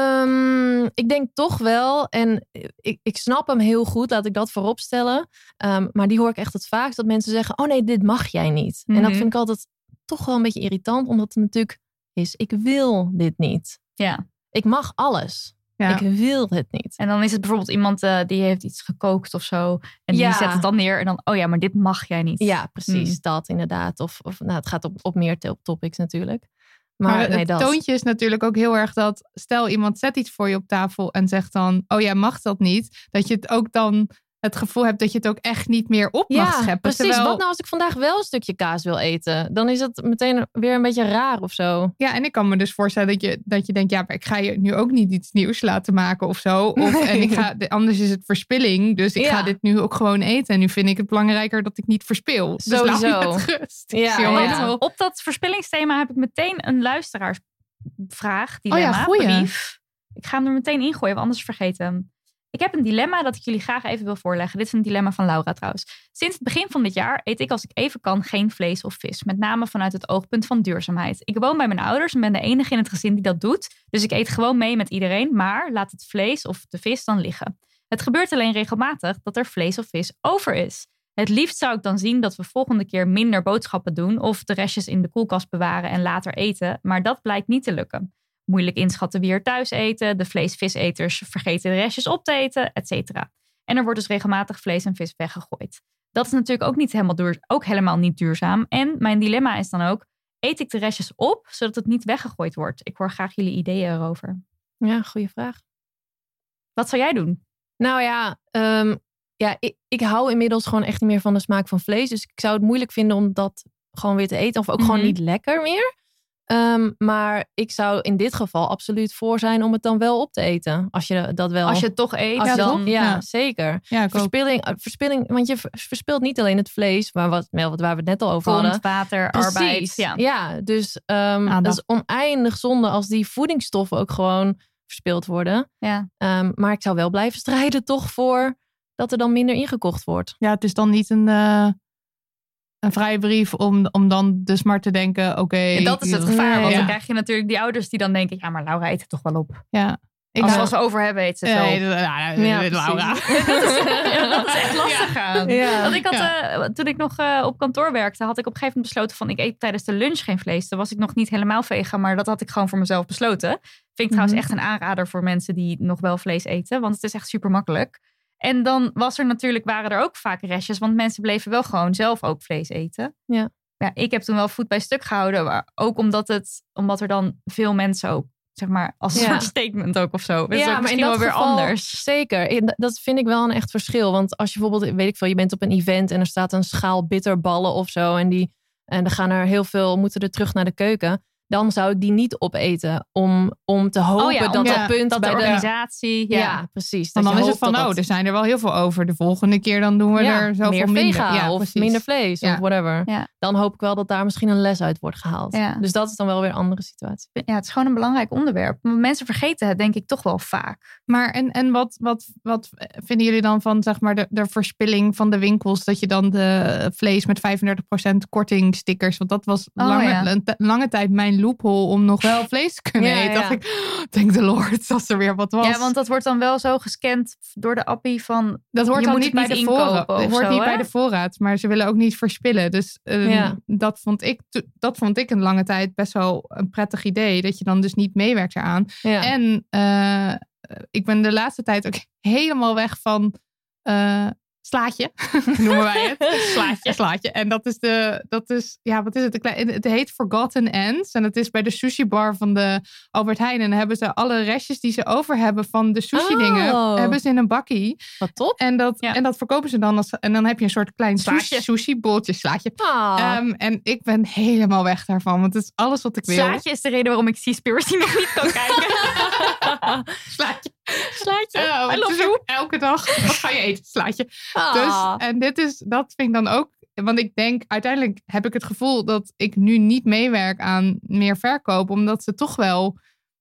um, ik denk toch wel, en ik, ik snap hem heel goed, laat ik dat voorop stellen. Um, maar die hoor ik echt het vaakst, dat mensen zeggen, oh nee, dit mag jij niet. Mhm. En dat vind ik altijd toch wel een beetje irritant, omdat het natuurlijk is, ik wil dit niet. Ja. Ik mag alles. Ja. Ik wil het niet. En dan is het bijvoorbeeld iemand uh, die heeft iets gekookt of zo. En die Ja. zet het dan neer en dan, oh ja, maar dit mag jij niet. Ja, precies, Mm. dat inderdaad. Of, of nou, het gaat op, op meer to- topics natuurlijk. Maar, Maar, nee, het dat. toontje is natuurlijk ook heel erg dat, stel iemand zet iets voor je op tafel en zegt dan, oh ja, mag dat niet? Dat je het ook dan het gevoel hebt dat je het ook echt niet meer op mag Ja, scheppen. precies. Terwijl, Wat nou als ik vandaag wel een stukje kaas wil eten? Dan is het meteen weer een beetje raar of zo. Ja, en ik kan me dus voorstellen dat je, dat je denkt, ja, maar ik ga je nu ook niet iets nieuws laten maken of zo. Of, Nee. En ik ga, anders is het verspilling, dus ik Ja. ga dit nu ook gewoon eten. En nu vind ik het belangrijker dat ik niet verspil. Dus laat me Sowieso. met rust. Ja, Ik zie al ja. helemaal- Op dat verspillingsthema heb ik meteen een luisteraarsvraag, Oh ja, dilemma, goeie. brief. Ik ga hem er meteen ingooien, want anders vergeet hem. Ik heb een dilemma dat ik jullie graag even wil voorleggen. Dit is een dilemma van Laura trouwens. Sinds het begin van dit jaar eet ik als ik even kan geen vlees of vis. Met name vanuit het oogpunt van duurzaamheid. Ik woon bij mijn ouders en ben de enige in het gezin die dat doet. Dus ik eet gewoon mee met iedereen, maar laat het vlees of de vis dan liggen. Het gebeurt alleen regelmatig dat er vlees of vis over is. Het liefst zou ik dan zien dat we volgende keer minder boodschappen doen of de restjes in de koelkast bewaren en later eten. Maar dat blijkt niet te lukken. Moeilijk inschatten wie er thuis eten. De vlees-viseters vergeten de restjes op te eten, et cetera. En er wordt dus regelmatig vlees en vis weggegooid. Dat is natuurlijk ook, niet helemaal duur, ook helemaal niet duurzaam. En mijn dilemma is dan ook, eet ik de restjes op zodat het niet weggegooid wordt? Ik hoor graag jullie ideeën erover. Ja, goede vraag. Wat zou jij doen? Nou ja, um, ja ik, ik hou inmiddels gewoon echt niet meer van de smaak van vlees. Dus ik zou het moeilijk vinden om dat gewoon weer te eten. Of ook Mm-hmm. gewoon niet lekker meer. Um, maar ik zou in dit geval absoluut voor zijn om het dan wel op te eten. Als je dat wel... Als je het toch eet, Als je dan... dan, ja, ja. zeker. Ja, ik ook. Verspilling, verspilling, want je ver- verspilt niet alleen het vlees, maar wat, wel wat waar we het net al over hadden. Grond, water, Precies. arbeid. Ja. Ja, dus um, Aandacht. dat is oneindig zonde als die voedingsstoffen ook gewoon verspild worden. Ja. Um, maar ik zou wel blijven strijden toch voor dat er dan minder ingekocht wordt. Ja, het is dan niet een, uh, een vrije brief om, om dan dus maar te denken, oké. Okay, En dat is het gevaar, Nee, want ja. dan krijg je natuurlijk die ouders die dan denken, ja, maar Laura eet het toch wel op. Ja. Ik Als, zou- als ze over hebben, eet ze het Nee, wel. dat- ja, Ja, ja, Laura. Ja, dat is echt lastig aan. Ja. Want ik had, Ja. uh, toen ik nog uh, op kantoor werkte, had ik op een gegeven moment besloten van ik eet tijdens de lunch geen vlees. Toen was ik nog niet helemaal vegan, maar dat had ik gewoon voor mezelf besloten. Vind ik trouwens Mhm. echt een aanrader voor mensen die nog wel vlees eten, want het is echt super makkelijk. En dan was er natuurlijk, waren er ook vaak restjes, want mensen bleven wel gewoon zelf ook vlees eten. Ja. Ja, ik heb toen wel voet bij stuk gehouden, maar ook omdat, het, omdat er dan veel mensen ook, zeg maar, als een Ja. soort statement ook of zo. Dat is ook maar in misschien dat wel weer geval anders. Zeker. In- Dat vind ik wel een echt verschil. Want als je bijvoorbeeld, weet ik veel, je bent op een event en er staat een schaal bitterballen of zo. En, die, en dan gaan er heel veel, moeten er terug naar de keuken. dan zou ik die niet opeten. Om, om te hopen Oh ja, om dat de- dat punt dat bij de de... organisatie... Ja, Ja, precies. Want Dat dan je is het hoopt van, dat oh, dat- er zijn er wel heel veel over. De volgende keer dan doen we ja, er zoveel meer minder. vega Ja, of precies. minder vlees Ja. of whatever. Ja. Dan hoop ik wel dat daar misschien een les uit wordt gehaald. Ja. Dus dat is dan wel weer een andere situatie. ja, het is gewoon een belangrijk onderwerp. Maar mensen vergeten het denk ik toch wel vaak. Maar en, en wat, wat, wat vinden jullie dan van zeg maar de, de verspilling van de winkels? Dat je dan de vlees met vijfendertig procent korting stickers. Want dat was Oh, lange, ja. een t- lange tijd mijn loophole om nog wel vlees te kunnen Ja, eten. ja. Dacht ik, oh, thank the Lord, als er weer wat was. Ja, want dat wordt dan wel zo gescand door de appie van... dat hoort je dan moet niet het bij niet de voorraad. inkopen of Het hoort zo, niet hè? bij de voorraad, maar ze willen ook niet verspillen. Dus eh, Ja. dat, vond ik, to- dat vond ik een lange tijd best wel een prettig idee. Dat je dan dus niet meewerkt eraan. Ja. En uh, ik ben de laatste tijd ook helemaal weg van uh, slaatje, noemen wij het. Slaatje. Slaatje. En dat is de, dat is, ja, wat is het? Het heet Forgotten Ends. En het is bij de sushi bar van de Albert Heijn. En dan hebben ze alle restjes die ze over hebben van de sushi dingen, Oh. hebben ze in een bakkie. Wat top. En dat, Ja. en dat verkopen ze dan als, en dan heb je een soort klein Slaatje. sushi, sushi bolletje, slaatje. Ah. Um, en ik ben helemaal weg daarvan, want het is alles wat ik wil. Slaatje is de reden waarom ik Seaspiracy nog niet kan kijken. Slaatje. Slaatje. Oh, I love het is you. ook elke dag. Wat ga je eten? Slaatje. Ah. Dus, en dit is, dat vind ik dan ook, want ik denk, uiteindelijk heb ik het gevoel dat ik nu niet meewerk aan meer verkoop, omdat ze toch wel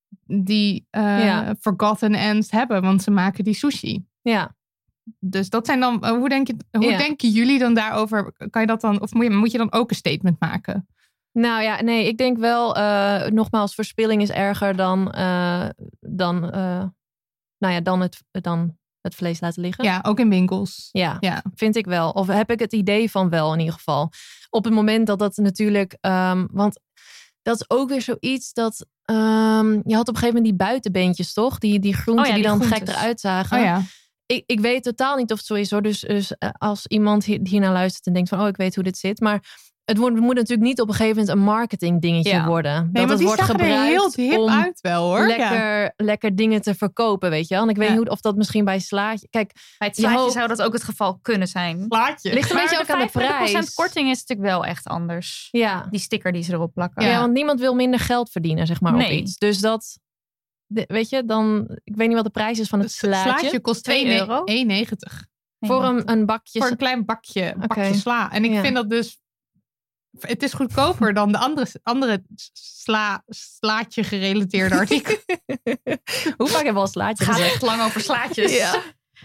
die uh, Ja. forgotten ends hebben, want ze maken die sushi. Ja. Dus dat zijn dan, hoe, denk je, hoe Ja. denken jullie dan daarover? Kan je dat dan, of moet je, moet je dan ook een statement maken? Nou ja, nee, ik denk wel, uh, nogmaals, verspilling is erger dan, uh, dan, uh, nou ja, dan, het, dan het vlees laten liggen. Ja, ook in winkels. Ja, Ja. vind ik wel. Of heb ik het idee van wel in ieder geval. Op het moment dat dat natuurlijk, um, want dat is ook weer zoiets dat, um, je had op een gegeven moment die buitenbeentjes toch? Die, die groenten Oh ja, die, die dan groentes. gek eruit zagen. Oh ja. Ik, ik weet totaal niet of het zo is hoor. Dus, dus uh, als iemand hier, hiernaar luistert en denkt van, oh, ik weet hoe dit zit. Maar het wordt, moet natuurlijk niet op een gegeven moment een marketing dingetje Ja. worden. Nee, dat want het die wordt zagen er gebruikt heel hip om uit wel hoor. lekker, Ja. lekker dingen te verkopen, weet je wel. En ik weet Ja. niet hoe, of dat misschien bij slaatje... Kijk, Bij het Je slaatje hoopt- zou dat ook het geval kunnen zijn. Slaatje. ligt een Maar beetje de ook aan de vijfendertig procent prijs. korting is natuurlijk wel echt anders. Ja. Die sticker die ze erop plakken. Ja. Ja. want niemand wil minder geld verdienen, zeg maar, op Nee. iets. Dus dat... de- weet je, dan... Ik weet niet wat de prijs is van het slaatje. Slaatje kost Twee twee euro. één euro negentig. Voor een, een bakje... Voor een klein bakje, bakje Oké. sla. En ik Ja. vind dat dus... Het is goedkoper dan de andere, andere sla, slaatje gerelateerde artikelen. Hoe vaak hebben we al slaatje Het gaat gezegd? echt lang over slaatjes. Ja.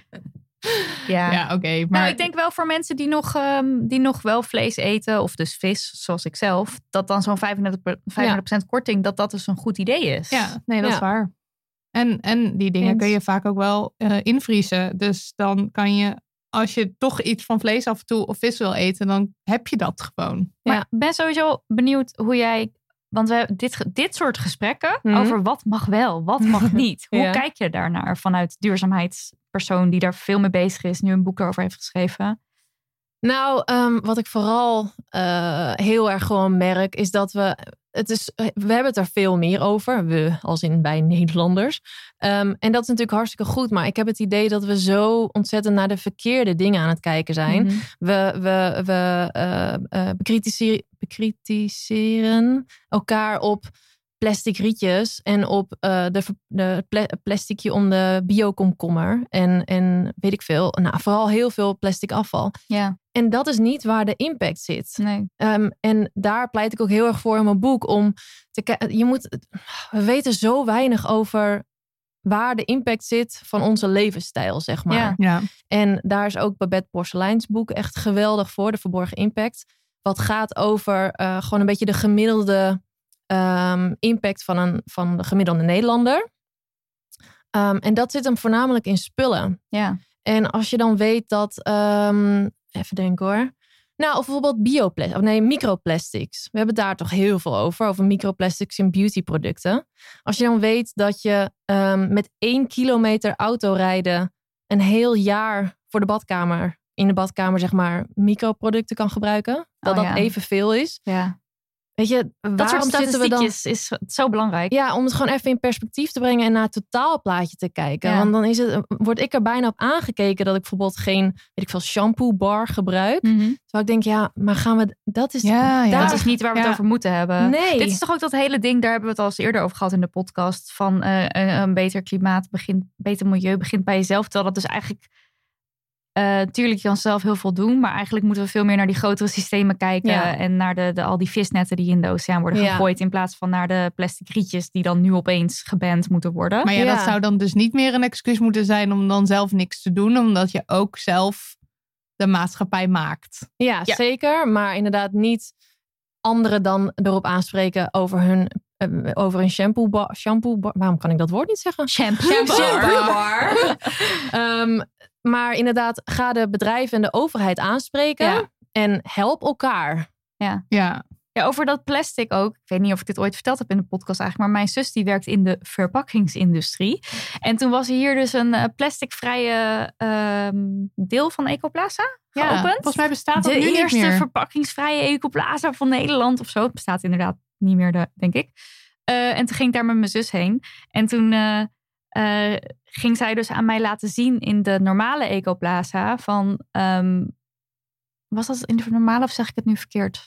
Ja. Ja, oké. Okay, maar Nou, ik denk wel voor mensen die nog, um, die nog wel vlees eten, of dus vis, zoals ik zelf, dat dan zo'n vijfendertig procent korting, dat dat dus een goed idee is. Ja, nee, dat Ja. is waar. En, en die dingen Eens. kun je vaak ook wel uh, invriezen. Dus dan kan je, als je toch iets van vlees af en toe of vis wil eten, dan heb je dat gewoon. Maar Ja. ik ben sowieso benieuwd hoe jij, want we hebben dit, dit soort gesprekken Mhm. over wat mag wel, wat mag niet. Hoe Ja. kijk je daarnaar vanuit duurzaamheidspersoon die daar veel mee bezig is, nu een boek erover heeft geschreven? Nou, um, wat ik vooral uh, heel erg gewoon merk, is dat we... Het is, we hebben het er veel meer over. We, als in wij Nederlanders. Um, en dat is natuurlijk hartstikke goed. Maar ik heb het idee dat we zo ontzettend naar de verkeerde dingen aan het kijken zijn. Mhm. We, we, we uh, uh, bekritiseren, bekritiseren elkaar op plastic rietjes en op uh, de, de pla- plasticje om de biokomkommer. En, en weet ik veel. Nou, vooral heel veel plastic afval. Ja, En dat is niet waar de impact zit. nee. Um, en daar pleit ik ook heel erg voor in mijn boek. Om te kijken, je moet, we weten zo weinig over waar de impact zit van onze levensstijl, zeg maar. Ja. Ja. En daar is ook Babette Porceleins boek echt geweldig voor, De Verborgen Impact. Wat gaat over uh, gewoon een beetje de gemiddelde um, impact van, een, van de gemiddelde Nederlander. Um, en dat zit hem voornamelijk in spullen. Ja. En als je dan weet dat... Um, even denken hoor. Nou, of bijvoorbeeld bioplastics. Of nee, microplastics. We hebben het daar toch heel veel over. Over microplastics in beautyproducten. Als je dan weet dat je um, met één kilometer autorijden... een heel jaar voor de badkamer... in de badkamer zeg maar microproducten kan gebruiken. Dat Oh, dat ja. evenveel is. Ja. weet je, Dat soort waarom zitten we dan... statistiekjes is zo belangrijk. Ja, om het gewoon even in perspectief te brengen en naar het totaalplaatje te kijken. Ja. Want dan is het, word ik er bijna op aangekeken dat ik bijvoorbeeld geen, weet ik veel, shampoo bar gebruik. Mm-hmm. Terwijl ik denk, ja, maar gaan we... Dat is, Ja, ja. dat Dat is niet waar we Ja. het over moeten hebben. Nee. Dit is toch ook dat hele ding, daar hebben we het al eens eerder over gehad in de podcast. Van uh, een, een beter klimaat begint, beter milieu begint bij jezelf. Terwijl dat dus eigenlijk... Natuurlijk, uh, je kan zelf heel veel doen. Maar eigenlijk moeten we veel meer naar die grotere systemen kijken. Ja. En naar de, de, al die visnetten die in de oceaan worden Ja. gegooid. In plaats van naar de plastic rietjes die dan nu opeens geband moeten worden. Maar ja, Ja. dat zou dan dus niet meer een excuus moeten zijn om dan zelf niks te doen. Omdat je ook zelf de maatschappij maakt. Ja, Ja. zeker. Maar inderdaad niet anderen dan erop aanspreken over hun... Uh, over een shampoo bar, shampoo bar. Waarom kan ik dat woord niet zeggen? Shampoo bar. bar. um, maar inderdaad, ga de bedrijven en de overheid aanspreken. Ja. En help elkaar. Ja. Ja, over dat plastic ook. Ik weet niet of ik dit ooit verteld heb in de podcast eigenlijk. Maar mijn zus die werkt in de verpakkingsindustrie. En toen was hier dus een uh, plasticvrije uh, deel van Ecoplaza Ja, geopend. volgens mij bestaat dat de nu niet eerste meer. verpakkingsvrije Ecoplaza van Nederland of zo. Het bestaat inderdaad niet meer, de, denk ik. Uh, en toen ging ik daar met mijn zus heen. En toen uh, uh, ging zij dus aan mij laten zien in de normale Ecoplaza van... Um, was dat in de normale of zeg ik het nu verkeerd?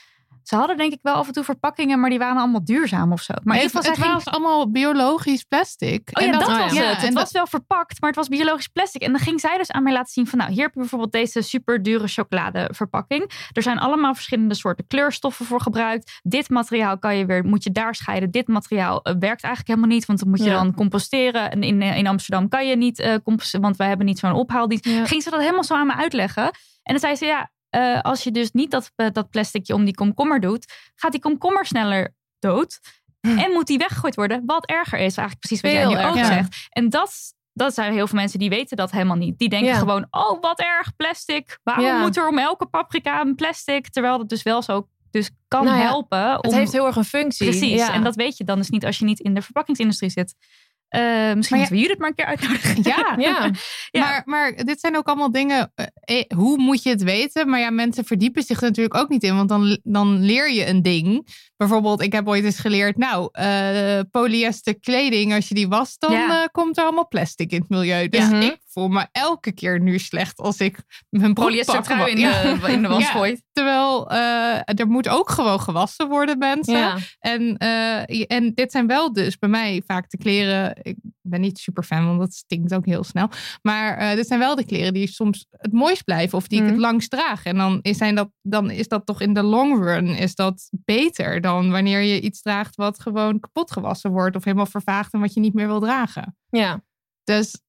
Ze hadden denk ik wel af en toe verpakkingen, maar die waren allemaal duurzaam of zo. Maar het in ieder geval, het zij was ging... allemaal biologisch plastic. Oh ja, En dat, oh ja. was ja, het. en Het dat- was wel verpakt, maar het was biologisch plastic. En dan ging zij dus aan mij laten zien van... nou, hier heb je bijvoorbeeld deze super dure chocoladeverpakking. Er zijn allemaal verschillende soorten kleurstoffen voor gebruikt. Dit materiaal kan je weer, moet je daar scheiden. Dit materiaal uh, werkt eigenlijk helemaal niet, want dan moet je Ja. dan composteren. En in, uh, in Amsterdam kan je niet uh, composteren, want wij hebben niet zo'n ophaaldienst. Ja. Ging ze dat helemaal zo aan me uitleggen. En dan zei ze, ja... Uh, als je dus niet dat, uh, dat plasticje om die komkommer doet, gaat die komkommer sneller dood. Hm. En moet die weggegooid worden. Wat erger is, eigenlijk precies wat Veel jij nu ook erger. zegt. En dat, dat zijn heel veel mensen die weten dat helemaal niet. Die denken Ja. gewoon, oh wat erg, plastic. Waarom Ja. moet er om elke paprika een plastic? Terwijl dat dus wel zo dus kan Nou ja, helpen. Het om, heeft heel erg een functie. precies. Ja. En dat weet je dan dus niet als je niet in de verpakkingsindustrie zit. Uh, misschien Maar ja- moeten we Judith maar een keer uitnodigen. Ja, Ja. Ja. Maar, maar dit zijn ook allemaal dingen. Eh, hoe moet je het weten? Maar ja, mensen verdiepen zich er natuurlijk ook niet in. Want dan, dan leer je een ding. Bijvoorbeeld, ik heb ooit eens geleerd. Nou, uh, polyester kleding, als je die wast, dan Ja. uh, komt er allemaal plastic in het milieu. Dus Ja. ik voel me elke keer nu slecht als ik mijn broek Polyester pak. trui in Ja. de, in de was Ja. gooit. Terwijl uh, er moet ook gewoon gewassen worden, mensen. Ja. En, uh, en dit zijn wel dus bij mij vaak de kleren. Ik ben niet super fan, want dat stinkt ook heel snel. Maar uh, dit zijn wel de kleren die soms het mooist blijven. Of die ik Mm. het langst draag. En dan is, zijn dat, dan is dat toch in de long run is dat beter dan wanneer je iets draagt wat gewoon kapot gewassen wordt. Of helemaal vervaagt en wat je niet meer wil dragen. Ja. Dus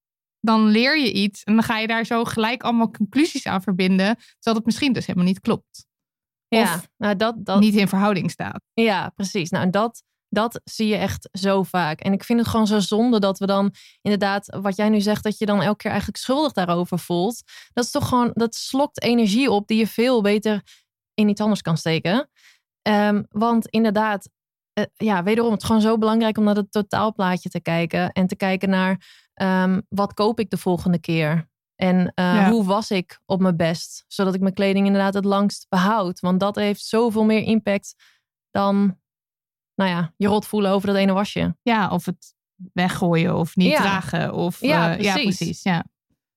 dan leer je iets. En dan ga je daar zo gelijk allemaal conclusies aan verbinden. Terwijl het misschien dus helemaal niet klopt. Ja. Of Nou, dat, dat, niet in verhouding staat. Ja, precies. Nou, en dat, dat zie je echt zo vaak. En ik vind het gewoon zo zonde dat we dan inderdaad, wat jij nu zegt, dat je dan elke keer eigenlijk schuldig daarover voelt. Dat is toch gewoon, dat slokt energie op die je veel beter in iets anders kan steken. Um, want inderdaad, uh, ja, wederom, het is gewoon zo belangrijk om naar het totaalplaatje te kijken. En te kijken naar, um, wat koop ik de volgende keer? En uh, Ja. hoe was ik op mijn best? Zodat ik mijn kleding inderdaad het langst behoud. Want dat heeft zoveel meer impact dan, nou ja, je rot voelen over dat ene wasje. Ja, of het weggooien of niet Ja. dragen. Of, Ja, uh, ja, precies. precies. Ja.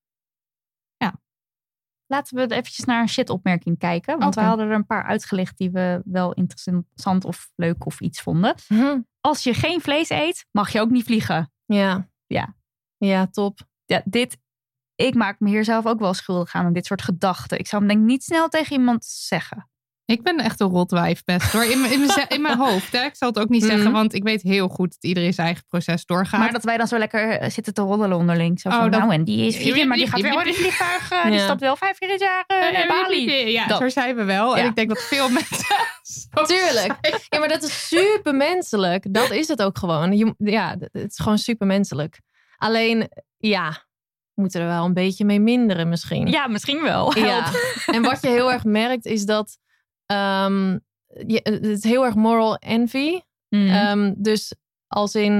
Laten we eventjes naar een shit-opmerking kijken. Want Oké. we hadden er een paar uitgelicht die we wel interessant of leuk of iets vonden. Hm. Als je geen vlees eet, mag je ook niet vliegen. Ja. Ja. Ja, top. Ja, dit, ik maak me hier zelf ook wel schuldig aan. Aan dit soort gedachten. Ik zou hem denk ik niet snel tegen iemand zeggen. Ik ben echt een rotwijf best hoor. In, mijn- in, mijn, in mijn hoofd. Hè? Ik zal het ook niet Mhm. zeggen, want ik weet heel goed dat iedereen zijn eigen proces doorgaat. Maar dat wij dan zo lekker uh, zitten te roddelen onderling. Zo van, Oh, dat- nou en die is vliegen, maar die gaat wel in het vliegtuig. uh, Die Ja. stapt wel vijf keer in het jaar uh, naar Bali. Ja, Dat. zo zijn we wel. En Ja. ik denk dat veel mensen zo Tuurlijk. zijn. Ja, maar dat is super menselijk. Dat is het ook gewoon. Je, ja, het is gewoon super menselijk. Alleen, ja, we moeten er wel een beetje mee minderen misschien. Ja, misschien wel. Ja. Help. En wat je heel erg merkt is dat um, je, het is heel erg moral envy. Mm. Um, dus als in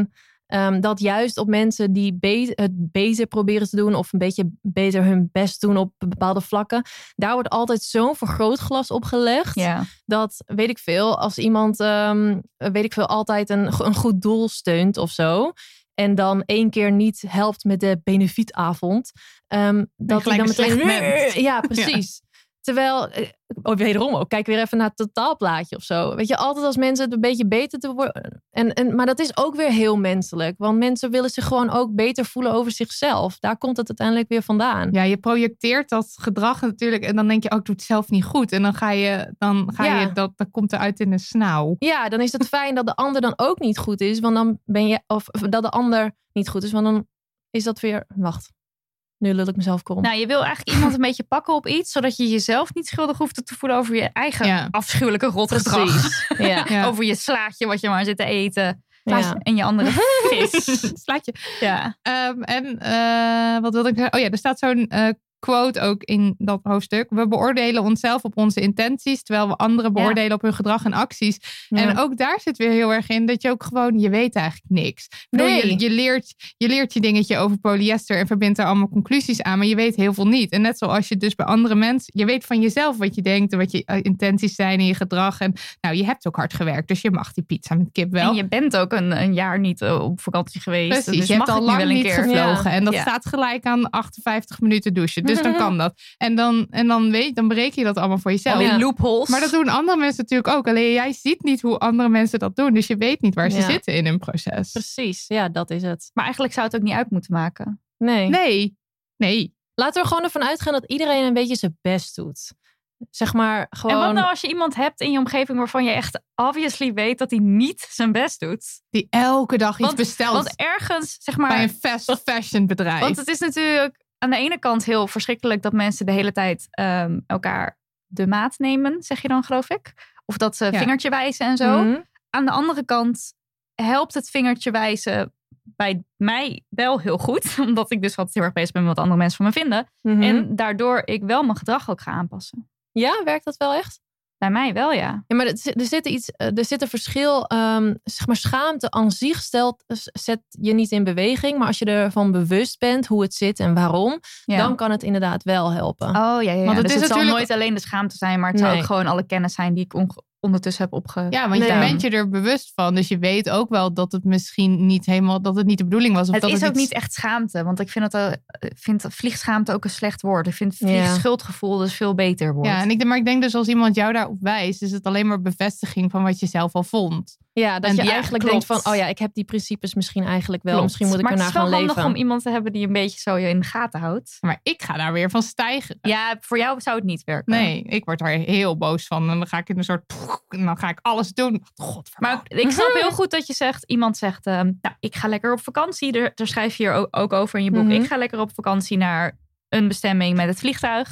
Um, dat juist op mensen die be- het beter proberen te doen of een beetje beter hun best doen op bepaalde vlakken, daar wordt altijd zo'n vergrootglas op gelegd. Ja. Dat, weet ik veel, als iemand, um, weet ik veel, altijd een, een goed doel steunt of zo, en dan één keer niet helpt met de benefietavond, um, dat hij dan meteen... Ja, precies. Ja. Terwijl, oh, wederom ook, kijk weer even naar het totaalplaatje of zo. Weet je, altijd als mensen het een beetje beter te worden. En, en, maar dat is ook weer heel menselijk. Want mensen willen zich gewoon ook beter voelen over zichzelf. Daar komt het uiteindelijk weer vandaan. Ja, je projecteert dat gedrag natuurlijk. En dan denk je, oh, ik doe het zelf niet goed. En dan ga je, dan ga ja. je dat, dat komt eruit in de snauw. Ja, dan is het fijn dat de ander dan ook niet goed is. Want dan ben je, of dat de ander niet goed is. Want dan is dat weer, wacht. Nu lul ik mezelf krom. Nou, je wil eigenlijk iemand een beetje pakken op iets, zodat je jezelf niet schuldig hoeft te voelen over je eigen ja. afschuwelijke rotgedrag. Ja. Ja. Over je slaatje wat je maar zit te eten. Ja. En je andere vis. Slaatje. Ja. Um, en uh, wat wilde ik zeggen? Oh ja, er staat zo'n uh, quote ook in dat hoofdstuk. We beoordelen onszelf op onze intenties, terwijl we anderen beoordelen ja. op hun gedrag en acties. Ja. En ook daar zit weer heel erg in dat je ook gewoon, je weet eigenlijk niks. Nee. Je, je, leert, je leert je dingetje over polyester en verbindt er allemaal conclusies aan, maar je weet heel veel niet. En net zoals je dus bij andere mensen, je weet van jezelf wat je denkt en wat je intenties zijn in je gedrag. En nou, je hebt ook hard gewerkt, dus je mag die pizza met kip wel. En je bent ook een, een jaar niet op vakantie geweest. Precies, dus je hebt mag al lang wel een niet keer. gevlogen. Ja. En dat ja. staat gelijk aan achtenvijftig minuten douchen. Dus dan kan dat. En dan, en dan, weet, dan bereken je dat allemaal voor jezelf. Al die loopholes. Maar dat doen andere mensen natuurlijk ook. Alleen jij ziet niet hoe andere mensen dat doen. Dus je weet niet waar ze ja. zitten in hun proces. Precies, ja, dat is het. Maar eigenlijk zou het ook niet uit moeten maken. Nee. Nee. Nee. Laten we er gewoon ervan uitgaan dat iedereen een beetje zijn best doet. Zeg maar gewoon... En wat nou als je iemand hebt in je omgeving waarvan je echt obviously weet dat hij niet zijn best doet? Die elke dag iets want, bestelt. Want ergens, zeg maar... Bij een fast fashion bedrijf. Want het is natuurlijk aan de ene kant heel verschrikkelijk dat mensen de hele tijd um, elkaar de maat nemen, zeg je dan, geloof ik. Of dat ze ja. vingertje wijzen en zo. Mm-hmm. Aan de andere kant helpt het vingertje wijzen bij mij wel heel goed. Omdat ik dus wat heel erg bezig ben met wat andere mensen van me vinden. Mm-hmm. En daardoor ik wel mijn gedrag ook ga aanpassen. Ja, werkt dat wel echt? Bij mij wel, ja. Ja, maar er zit, iets, er zit een verschil. Um, zeg maar schaamte aan zich stelt, zet je niet in beweging. Maar als je ervan bewust bent hoe het zit en waarom, ja. dan kan het inderdaad wel helpen. Oh ja, ja, ja. Want het dus is het natuurlijk... zal nooit alleen de schaamte zijn, maar het nee. zou ook gewoon alle kennis zijn die ik onge- ondertussen heb opge... Ja, want nee. je bent je er bewust van. Dus je weet ook wel dat het misschien niet helemaal, dat het niet de bedoeling was. Of het dat is het ook iets... niet echt schaamte. Want ik vind, het, uh, vind vliegschaamte ook een slecht woord. Ik vind Ja. vliegschuldgevoel dus veel beter woord. Ja, en ik, maar ik denk dus als iemand jou daarop wijst, is het alleen maar bevestiging van wat je zelf al vond. Ja, dat en je ja, eigenlijk klopt. denkt van, oh ja, ik heb die principes misschien eigenlijk wel. Klopt. Misschien moet ik maar ernaar gaan leven. het is wel handig om iemand te hebben die een beetje zo je in de gaten houdt. Maar ik ga daar weer van stijgen. Ja, voor jou zou het niet werken. Nee, ik word daar heel boos van. En dan ga ik in een soort... En dan ga ik alles doen. Maar ik snap heel goed dat je zegt... Iemand zegt, uh, nou, ik ga lekker op vakantie. Daar, daar schrijf je hier ook, ook over in je boek. Mm-hmm. Ik ga lekker op vakantie naar een bestemming met het vliegtuig.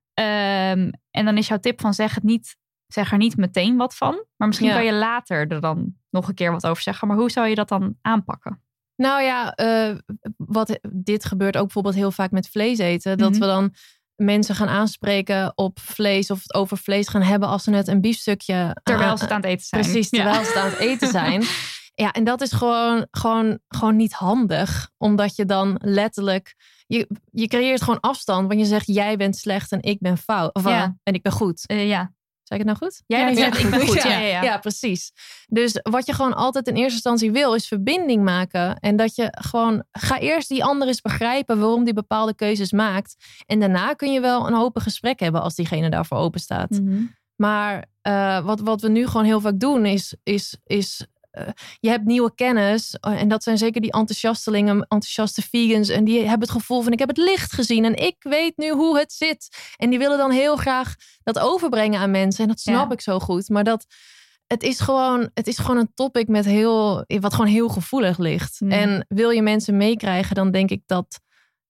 Um, en dan is jouw tip van zeg het niet... Zeg er niet meteen wat van. Maar misschien Ja. kan je later er dan nog een keer wat over zeggen. Maar hoe zou je dat dan aanpakken? Nou ja, uh, wat, dit gebeurt ook bijvoorbeeld heel vaak met vlees eten. Dat Mhm. we dan mensen gaan aanspreken op vlees of het over vlees gaan hebben als ze net een biefstukje... Terwijl uh, ze het aan het eten zijn. Precies, terwijl Ja. ze het aan het eten zijn. Ja, en dat is gewoon, gewoon, gewoon niet handig. Omdat je dan letterlijk... Je, je creëert gewoon afstand. Want je zegt, jij bent slecht en ik ben fout. Of, Ja. uh, en ik ben goed. Uh, ja. Zei ik het nou goed? Jij bent ja, net, ik ben goed. Ja, Ja, ja, ja. ja, precies. Dus wat je gewoon altijd in eerste instantie wil, is verbinding maken. En dat je gewoon, ga eerst die ander eens begrijpen waarom die bepaalde keuzes maakt. En daarna kun je wel een open gesprek hebben als diegene daarvoor open staat. Mm-hmm. Maar uh, wat, wat we nu gewoon heel vaak doen, is, is, is uh, je hebt nieuwe kennis. En dat zijn zeker die enthousiastelingen, enthousiaste vegans. En die hebben het gevoel van, ik heb het licht gezien. En ik weet nu hoe het zit. En die willen dan heel graag dat overbrengen aan mensen. En dat snap Ja. ik zo goed. Maar dat, het is gewoon, het is gewoon een topic met heel, wat gewoon heel gevoelig ligt. Mm. En wil je mensen meekrijgen, dan denk ik dat,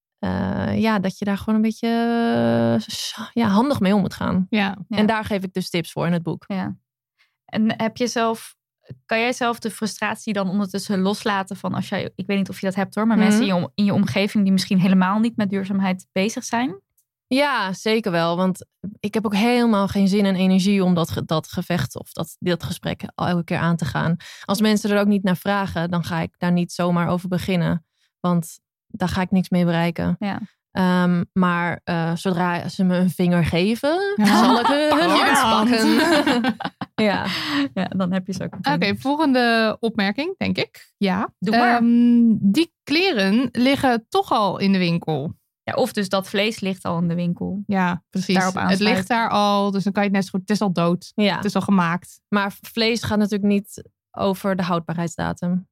uh, ja, dat je daar gewoon een beetje uh, ja, handig mee om moet gaan. Ja. Ja. En daar geef ik dus tips voor in het boek. Ja. En heb je zelf, kan jij zelf de frustratie dan ondertussen loslaten van als jij, ik weet niet of je dat hebt hoor, maar Mhm. mensen in je, om- in je omgeving die misschien helemaal niet met duurzaamheid bezig zijn? Ja, zeker wel. Want ik heb ook helemaal geen zin en energie om dat, dat gevecht of dat, dat gesprek elke keer aan te gaan. Als mensen er ook niet naar vragen, dan ga ik daar niet zomaar over beginnen. Want daar ga ik niks mee bereiken. Ja. Um, maar uh, zodra ze me een vinger geven, ja. zal ik hun hart pakken. ja. ja, dan heb je ze ook. Oké, okay, volgende opmerking, denk ik. Ja. Doe maar. Um, die kleren liggen toch al in de winkel. Ja, of dus dat vlees ligt al in de winkel. Ja, precies. Het ligt daar al, dus dan kan je het net zo goed... Het is al dood. Ja. Het is al gemaakt. Maar vlees gaat natuurlijk niet over de houdbaarheidsdatum.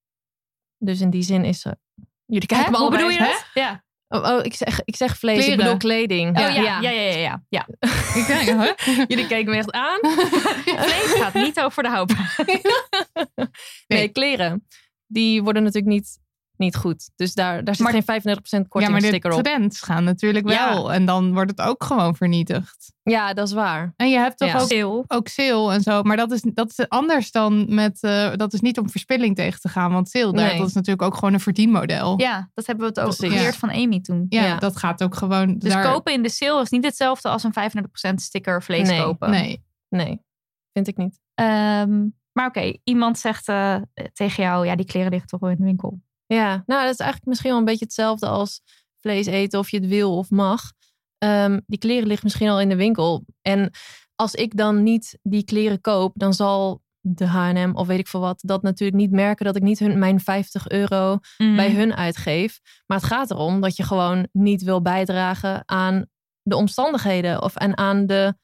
Dus in die zin is ze... Jullie kijken me allebei. Hoe bedoel je dat? Ja. Oh, oh, ik, zeg, ik zeg vlees, Kleren. Ik bedoel kleding. Oh ja, ja, ja, ja. ja, ja. Ik denk, huh? Jullie kijken me echt aan. Vlees gaat niet over de houdbaarheid. nee. nee, kleren. Die worden natuurlijk niet, niet goed. Dus daar, daar zit maar, geen vijfendertig procent korting sticker op. Ja, maar de trends gaan natuurlijk wel. Ja. En dan wordt het ook gewoon vernietigd. Ja, dat is waar. En je hebt toch ja. ook, sale. ook sale en zo. Maar dat is, dat is anders dan met... Uh, dat is niet om verspilling tegen te gaan. Want sale, nee. daar, dat is natuurlijk ook gewoon een verdienmodel. Ja, dat hebben we het ook Precies. geleerd van Amy toen. Ja, ja, dat gaat ook gewoon... Dus daar... kopen in de sale is niet hetzelfde als een vijfendertig procent sticker vlees nee. kopen. Nee. Nee, vind ik niet. Um, maar oké, okay, iemand zegt uh, tegen jou... Ja, die kleren liggen toch wel in de winkel. Ja, nou dat is eigenlijk misschien wel een beetje hetzelfde als vlees eten of je het wil of mag. Um, die kleren liggen misschien al in de winkel. En als ik dan niet die kleren koop, dan zal de H en M of weet ik veel wat dat natuurlijk niet merken dat ik niet hun, mijn vijftig euro mm. bij hun uitgeef. Maar het gaat erom dat je gewoon niet wil bijdragen aan de omstandigheden of en aan de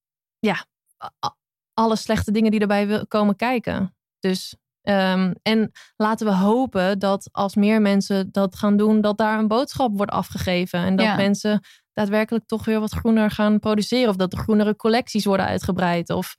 ja, alle slechte dingen die erbij wil komen kijken. Dus Um, en laten we hopen dat als meer mensen dat gaan doen, dat daar een boodschap wordt afgegeven. En dat ja. mensen daadwerkelijk toch weer wat groener gaan produceren. Of dat er groenere collecties worden uitgebreid. Of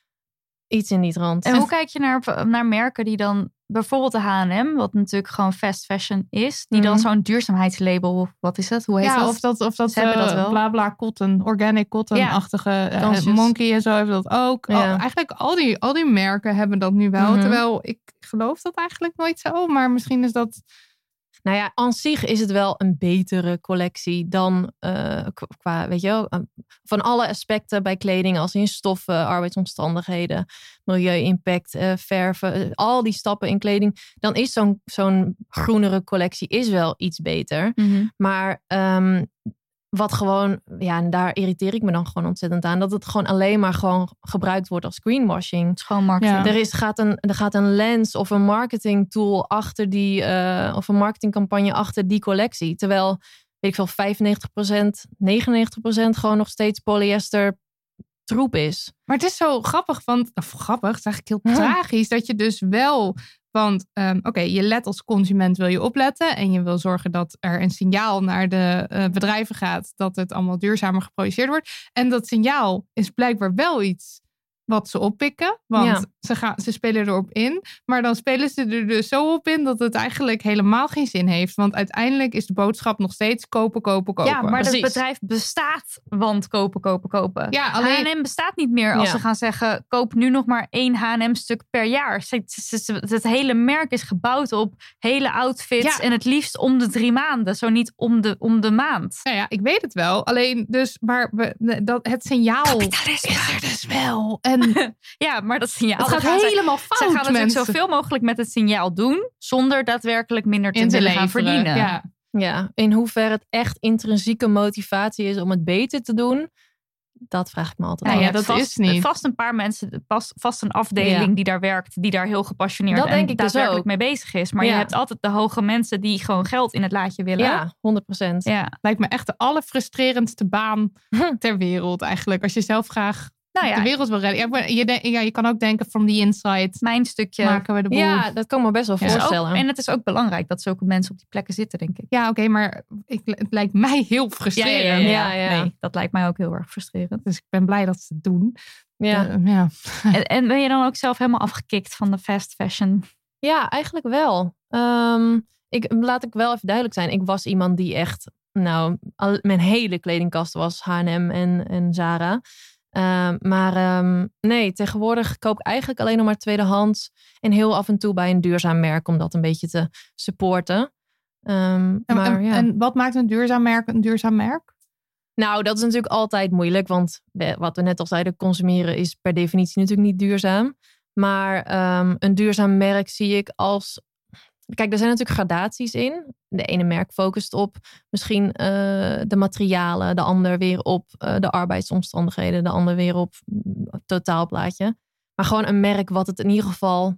iets in die trant. En hoe kijk je naar, naar merken die dan, bijvoorbeeld de H en M, wat natuurlijk gewoon fast fashion is, die mm. dan zo'n duurzaamheidslabel, of wat is dat? Hoe heet ja, dat? Of dat, of dat, Ze uh, dat wel. bla bla cotton, organic cotton-achtige ja. uh, Monkey en zo hebben dat ook. Ja. Al, eigenlijk al die, al die merken hebben dat nu wel. Mm-hmm. Terwijl ik geloof dat eigenlijk nooit zo, maar misschien is dat... Nou ja, aan zich is het wel een betere collectie dan uh, qua, weet je wel, van alle aspecten bij kleding, als in stoffen, arbeidsomstandigheden, milieu-impact, uh, verven, uh, al die stappen in kleding. Dan is zo'n, zo'n groenere collectie is wel iets beter. Mm-hmm. Maar um, wat gewoon, ja, en daar irriteer ik me dan gewoon ontzettend aan, dat het gewoon alleen maar gewoon gebruikt wordt als greenwashing. Het is gewoon marketing. Ja. Er, is, gaat een, er gaat een lens of een marketing tool achter die, uh, of een marketingcampagne achter die collectie. Terwijl, weet ik veel, vijfennegentig procent, negenennegentig procent gewoon nog steeds polyester troep is. Maar het is zo grappig, want, of grappig, het is eigenlijk heel ja. tragisch, dat je dus wel... Want um, oké, okay, je let als consument wil je opletten. En je wil zorgen dat er een signaal naar de uh, bedrijven gaat. Dat het allemaal duurzamer geproduceerd wordt. En dat signaal is blijkbaar wel iets wat ze oppikken. Want ja. ze, gaan, ze spelen erop in. Maar dan spelen ze er dus zo op in dat het eigenlijk helemaal geen zin heeft. Want uiteindelijk is de boodschap nog steeds kopen, kopen, kopen. Ja, maar het bedrijf bestaat, want kopen, kopen, kopen. Ja, alleen... H en M bestaat niet meer als ja. ze gaan zeggen, koop nu nog maar één H en M-stuk per jaar. Het hele merk is gebouwd op hele outfits. Ja. En het liefst om de drie maanden. Zo niet om de, om de maand. Nou ja, ik weet het wel. Alleen dus, maar we, dat, het signaal kapitalisme is er dus wel. En ja, maar dat signaal... Het gaat helemaal ze, fout, Ze gaan natuurlijk mensen. zoveel mogelijk met het signaal doen, zonder daadwerkelijk minder te, te willen gaan verdienen. Ja. ja, in hoeverre het echt intrinsieke motivatie is om het beter te doen, dat vraag ik me altijd nou af. Ja, dat vast, is niet. Vast een paar mensen, vast, vast een afdeling ja. die daar werkt, die daar heel gepassioneerd dat en denk ik daadwerkelijk dus mee bezig is. Maar ja. je hebt altijd de hoge mensen die gewoon geld in het laadje willen. Ja, honderd procent. Ja. Lijkt me echt de allerfrustrerendste baan ter wereld eigenlijk. Als je zelf graag nou ja, de wereld wil redden. Ja, je, de, ja, je kan ook denken from the inside. Mijn stukje. Maken we de boel. Ja, dat kan me best wel ja. voorstellen. Ook, en het is ook belangrijk dat zulke mensen op die plekken zitten, denk ik. Ja, oké, okay, maar ik, het lijkt mij heel frustrerend. Ja, ja, ja, ja. Nee, dat lijkt mij ook heel erg frustrerend. Dus ik ben blij dat ze het doen. Ja. Uh, ja. en, en ben je dan ook zelf helemaal afgekikt van de fast fashion? Ja, eigenlijk wel. Um, ik, laat ik wel even duidelijk zijn. Ik was iemand die echt, nou, al, mijn hele kledingkast was H en M en, en Zara. Uh, maar um, nee, tegenwoordig koop ik eigenlijk alleen nog maar tweedehands. En heel af en toe bij een duurzaam merk om dat een beetje te supporten. Um, en, maar, en, ja. en wat maakt een duurzaam merk een duurzaam merk? Nou, dat is natuurlijk altijd moeilijk. Want wat we net al zeiden, consumeren is per definitie natuurlijk niet duurzaam. Maar um, een duurzaam merk zie ik als... Kijk, er zijn natuurlijk gradaties in. De ene merk focust op misschien uh, de materialen. De ander weer op uh, de arbeidsomstandigheden. De ander weer op het totaalplaatje. Maar gewoon een merk wat het in ieder geval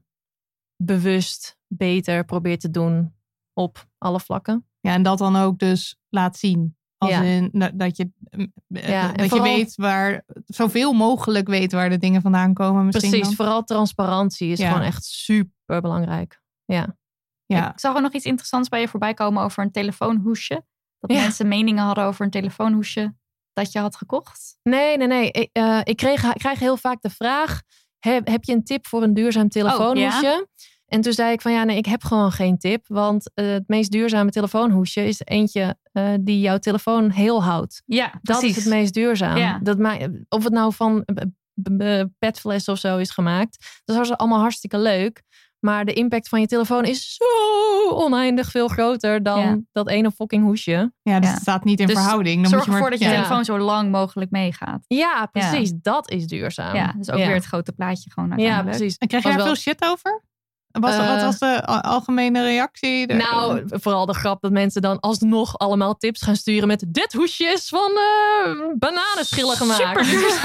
bewust beter probeert te doen op alle vlakken. Ja, en dat dan ook dus laat zien. Als Ja. in, dat je, Ja, en dat vooral- je weet waar, zoveel mogelijk weet waar de dingen vandaan komen. Misschien Precies, dan. vooral transparantie is Ja. gewoon echt super belangrijk. Ja. Ja. Ik zag er nog iets interessants bij je voorbij komen over een telefoonhoesje. Dat Ja. mensen meningen hadden over een telefoonhoesje dat je had gekocht. Nee, nee, nee. Ik, uh, ik, kreeg, ik krijg heel vaak de vraag, heb, heb je een tip voor een duurzaam telefoonhoesje? Oh, ja? En toen zei ik van ja, nee, ik heb gewoon geen tip. Want uh, het meest duurzame telefoonhoesje is eentje uh, die jouw telefoon heel houdt. Ja, Dat precies. is het meest duurzaam. Ja. Dat ma- of het nou van uh, b- b- petfles of zo is gemaakt. Dat is allemaal hartstikke leuk. Maar de impact van je telefoon is zo oneindig veel groter dan Ja. dat ene fucking hoesje. Ja, dus Ja. het staat niet in Dus verhouding. Dan Zorg moet je maar, ervoor dat je ja. telefoon zo lang mogelijk meegaat. Ja, precies. Dat is duurzaam. Ja, dus ook Ja. weer het grote plaatje gewoon Ja, uiteindelijk. precies. En krijg je Was daar wel- veel shit over? Was, Uh, wat was de al- algemene reactie? De- Nou, vooral de grap dat mensen dan alsnog allemaal tips gaan sturen met dit hoesje is van uh, bananenschillen gemaakt.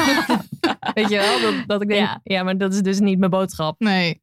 Weet je wel? Dat, dat ik denk, ja. Ja. maar dat is dus niet mijn boodschap. Nee.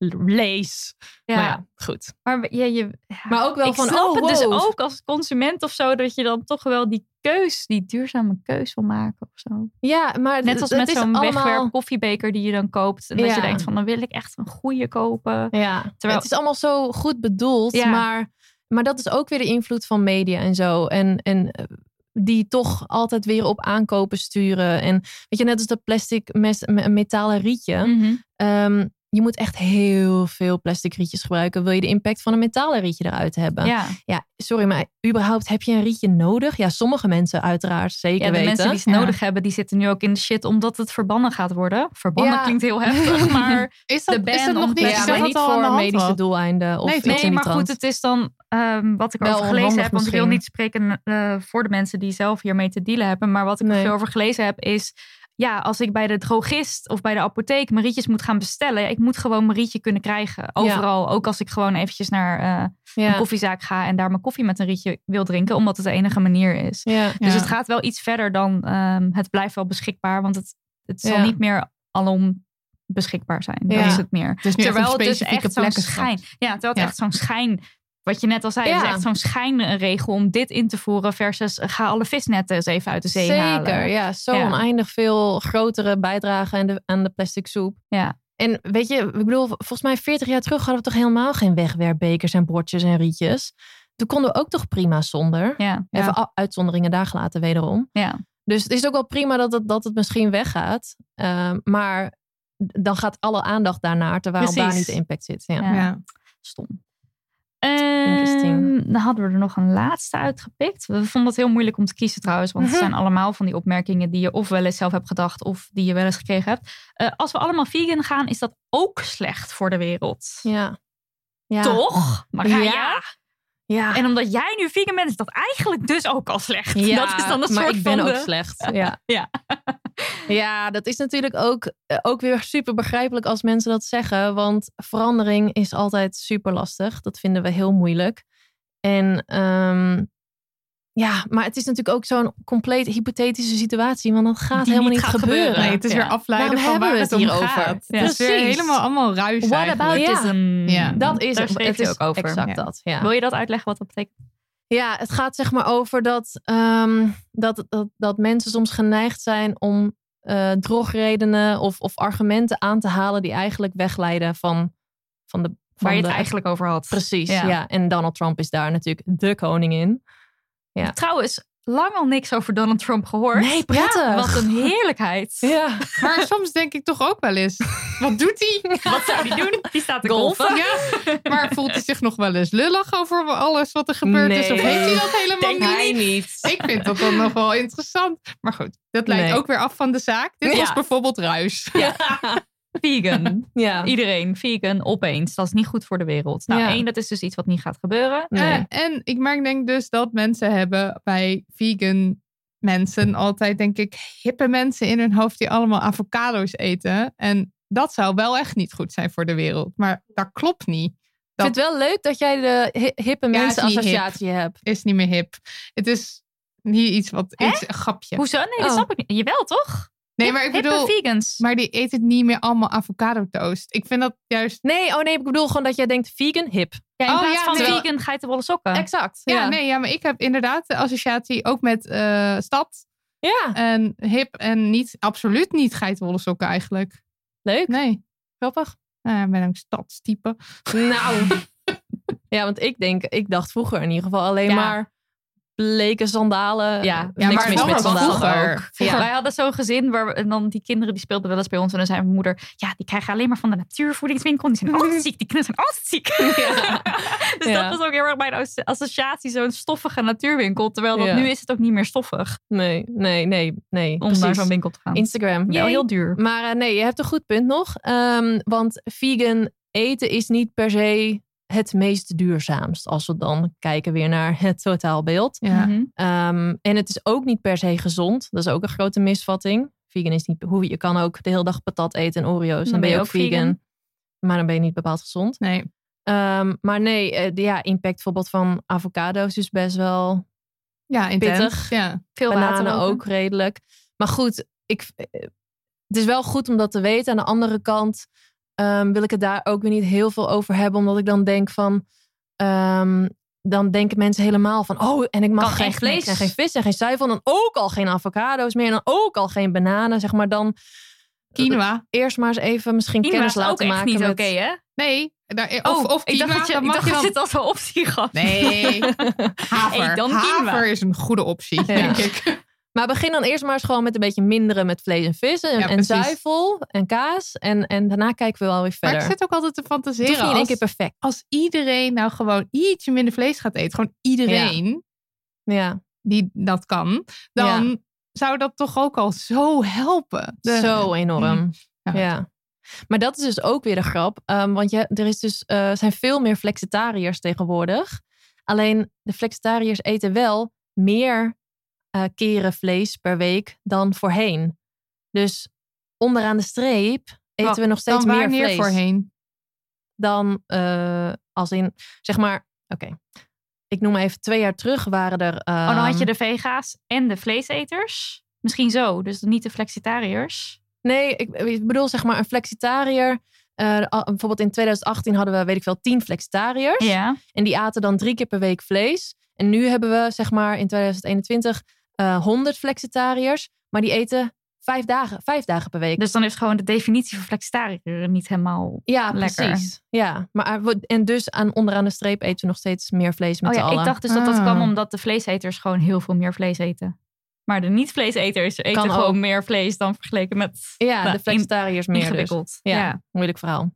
Lees. Ja. Maar ja, goed. Maar je, je, Maar ook wel ik van, snap oh, het dus wow. ook als consument of zo, dat je dan toch wel die keus, die duurzame keus wil maken of zo. Ja, maar Net als het met is zo'n allemaal... wegwerp koffiebeker die je dan koopt. En dat Ja. je denkt van, dan wil ik echt een goede kopen. Ja, Terwijl- het is allemaal zo goed bedoeld, Ja. maar, maar dat is ook weer de invloed van media en zo. En, en uh, die toch altijd weer op aankopen sturen. En weet je, net als dat plastic mes, me- metalen rietje. Mhm. Um, je moet echt heel veel plastic rietjes gebruiken. Wil je de impact van een metalen rietje eruit hebben? Ja. Ja, sorry, maar überhaupt heb je een rietje nodig? Ja, sommige mensen uiteraard zeker Ja, de weten. mensen die het Ja. nodig hebben, die zitten nu ook in de shit omdat het verbannen gaat worden. Verbannen Ja. klinkt heel heftig, maar Is dat, de is ban dat nog om niet? plastic- Ja, Is maar dat niet al aan de voor hand medische was? doeleinden. Of Nee, iets nee, in die maar trant. goed, het is dan um, wat ik Wel over gelezen onhandig heb. Want ik wil misschien. niet spreken uh, voor de mensen die zelf hiermee te dealen hebben. Maar wat ik Nee. er veel over gelezen heb is, ja, als ik bij de drogist of bij de apotheek mijn rietjes moet gaan bestellen, ja, ik moet gewoon mijn rietje kunnen krijgen. Overal, ook als ik gewoon eventjes naar uh, Ja. een koffiezaak ga en daar mijn koffie met een rietje wil drinken, omdat het de enige manier is. Ja. Dus Ja. het gaat wel iets verder dan um, het blijft wel beschikbaar, want het, het zal Ja. niet meer alom beschikbaar zijn. Dat Ja. is het meer. Het is meer Terwijl op het dus specifieke echt zo'n plekken schijn. straks. Ja, terwijl het Ja. echt zo'n schijn. Wat je net al zei, Ja. het is echt zo'n schijnregel om dit in te voeren versus uh, ga alle visnetten eens even uit de zee Zeker, halen. ja. Zo Ja. oneindig veel grotere bijdrage aan de, aan de plastic soep. Ja. En weet je, ik bedoel, volgens mij veertig jaar terug hadden we toch helemaal geen wegwerpbekers en bordjes en rietjes. Toen konden we ook toch prima zonder. Ja. Even Ja. a- uitzonderingen daar gelaten wederom. Ja. Dus het is ook wel prima dat het, dat het misschien weggaat. Uh, maar dan gaat alle aandacht daarnaar, terwijl Precies. daar niet de impact zit. Ja. Ja. Ja. Stom. Interesting. Um, dan hadden we er nog een laatste uitgepikt. We vonden het heel moeilijk om te kiezen trouwens. Want het Mhm. zijn allemaal van die opmerkingen die je of wel eens zelf hebt gedacht. Of die je wel eens gekregen hebt. Uh, als we allemaal vegan gaan, is dat ook slecht voor de wereld. Ja. Ja. Toch? Maar ga Ja. ja. Ja. En omdat jij nu vegan bent, is dat eigenlijk dus ook al slecht. Ja, dat is dan een maar soort ik ben van ook de- slecht. Ja. Ja. Ja, dat is natuurlijk ook, ook weer super begrijpelijk als mensen dat zeggen. Want verandering is altijd super lastig. Dat vinden we heel moeilijk. En um, ja, maar het is natuurlijk ook zo'n compleet hypothetische situatie. Want dat gaat Die helemaal niet niet gaat gebeuren. gebeuren. Nee, het is Ja. weer afleiden Daarom van waar hebben het we om het hier gaat. over. Het is weer Precies. helemaal allemaal ruis What eigenlijk. aboutism? Ja. Dat is Daar het. schreef Het je is ook over. exact Ja. dat. Ja. Wil je dat uitleggen wat dat betekent? Ja, het gaat zeg maar over dat, um, dat, dat, dat mensen soms geneigd zijn om uh, drogredenen of, of argumenten aan te halen die eigenlijk wegleiden van, van de... Van Waar je de, het eigenlijk over had. Precies, Ja. ja. En Donald Trump is daar natuurlijk de koning in. Ja. Trouwens, lang al niks over Donald Trump gehoord. Nee, prettig. Ja, wat een heerlijkheid. Ja. Maar soms denk ik toch ook wel eens, wat doet hij? Wat zou hij doen? Die staat te Golfen? golfen. Ja, maar voelt hij zich nog wel eens lullig over alles wat er gebeurd is? Of Nee. heeft hij dat helemaal Denk niet? hij niet. Ik vind dat dan nog wel interessant. Maar goed, dat leidt Nee. ook weer af van de zaak. Dit Ja. was bijvoorbeeld ruis. Vegan. Ja. Iedereen vegan opeens. Dat is niet goed voor de wereld. Nou, Ja. één, dat is dus iets wat niet gaat gebeuren. Nee. Eh, en ik merk denk dus dat mensen hebben bij vegan mensen altijd, denk ik, hippe mensen in hun hoofd die allemaal avocado's eten. En dat zou wel echt niet goed zijn voor de wereld. Maar dat klopt niet. Dat Ik vind het wel leuk dat jij de hi- hippe Ja, het is mensen niet associatie hebt. is niet meer hip. Het is niet iets wat... Hè? Iets, een grapje. Hoezo? Nee, dat Oh. snap ik niet. Jawel, toch? Nee, maar ik Hippe bedoel... vegans. Maar die eten niet meer allemaal avocado toast. Ik vind dat juist... Nee, oh nee, ik bedoel gewoon dat jij denkt vegan, hip. Ja, in Oh, plaats ja, van nee. vegan geitenwolle sokken. Exact. Ja, Ja, nee, ja, maar ik heb inderdaad de associatie ook met eh, stad Ja, en hip en niet, absoluut niet geitenwolle sokken eigenlijk. leuk. Nee, Grappig. uh, ik ben een stadstype. Nou. Ja, want ik denk, ik dacht vroeger in ieder geval alleen Ja. maar bleke sandalen. Ja, Ja, niks maar mis dat met was sandalen vroeger. ook. Vroeger, Ja. Wij hadden zo'n gezin waar we, en dan die kinderen die speelden wel eens bij ons. En dan zei mijn moeder, ja, die krijgen alleen maar van de natuurvoedingswinkel. Die zijn altijd ziek, die kinderen zijn altijd ziek. Ja. Dus Ja. dat was ook heel erg mijn as- associatie, zo'n stoffige natuurwinkel. Terwijl dat Ja. nu is het ook niet meer stoffig Nee, nee, nee, nee. om precies. naar zo'n winkel te gaan. Instagram. Wel Yay. heel duur. Maar uh, nee, je hebt een goed punt nog. Um, want vegan eten is niet per se het meest duurzaamst. Als we dan kijken weer naar het totaalbeeld. Ja. Mhm. Um, en het is ook niet per se gezond. Dat is ook een grote misvatting. Vegan is niet... Hoe, je kan ook de hele dag patat eten en Oreo's. Dan, ben je ook vegan. vegan. Maar dan ben je niet bepaald gezond. Nee. Um, maar nee, uh, de ja, impact bijvoorbeeld van avocado's is best wel... Ja, intens. Pittig. Ja. Veel Bananen water ook redelijk. Maar goed, ik, het is wel goed om dat te weten. Aan de andere kant um, wil ik het daar ook weer niet heel veel over hebben. Omdat ik dan denk van... Um, dan denken mensen helemaal van... Oh, en ik mag Kan geen echt vlees niks. en geen vis en geen zuivel. En dan ook al geen avocado's meer. En dan ook al geen bananen. Zeg maar dan Quinoa. eerst maar eens even misschien Quinoa kennis is ook laten echt maken niet met... oké, hè? Nee. Daar, of, Oh, of ik quinoa, dacht dat je, dan ik mag dacht je dat dan... je het als een optie gaf. Nee. Haver. Hey, dan quinoa. Haver is een goede optie, Ja. denk ik. Maar begin dan eerst maar eens gewoon met een beetje minderen met vlees en vis. En, Ja, en precies. zuivel en kaas. En, en daarna kijken we wel weer Maar verder. ik zit ook altijd te Het hoeft fantaseren. niet in één Als, keer perfect. als iedereen nou gewoon ietsje minder vlees gaat eten. Gewoon iedereen Ja. die dat kan. Dan zou dat toch ook al zo helpen. De- Zo enorm. Mm. Ja. Ja. Maar dat is dus ook weer de grap. Um, want je, er is dus, uh, zijn veel meer flexitariërs tegenwoordig. Alleen de flexitariërs eten wel meer uh, keren vlees per week dan voorheen. Dus onderaan de streep eten Wacht, we nog steeds dan meer wanneer vlees. voorheen? Dan uh, als in, zeg maar, oké. Okay. Ik noem maar even, twee jaar terug waren er... Um, Oh, dan had je de vega's en de vleeseters. Misschien zo, dus niet de flexitariërs. Nee, ik, ik bedoel zeg maar een flexitariër. Uh, bijvoorbeeld in twintig achttien hadden we, weet ik wel, tien flexitariërs. Ja. En die aten dan drie keer per week vlees. En nu hebben we, zeg maar, in twintig eenentwintig uh, honderd flexitariërs. Maar die eten vijf dagen, vijf dagen per week. Dus dan is gewoon de definitie van flexitariër niet helemaal ja, lekker. Precies. Ja, maar en dus aan onderaan de streep eten we nog steeds meer vlees met Oh z'n ja, allen. ik dacht dus dat dat Ah. kwam omdat de vleeseters gewoon heel veel meer vlees eten. Maar de niet-vleeseters eten Kan gewoon ook. meer vlees dan vergeleken met... Ja, nou, de flexitariërs meer dus. ingewikkeld. Ja, Ja. moeilijk verhaal.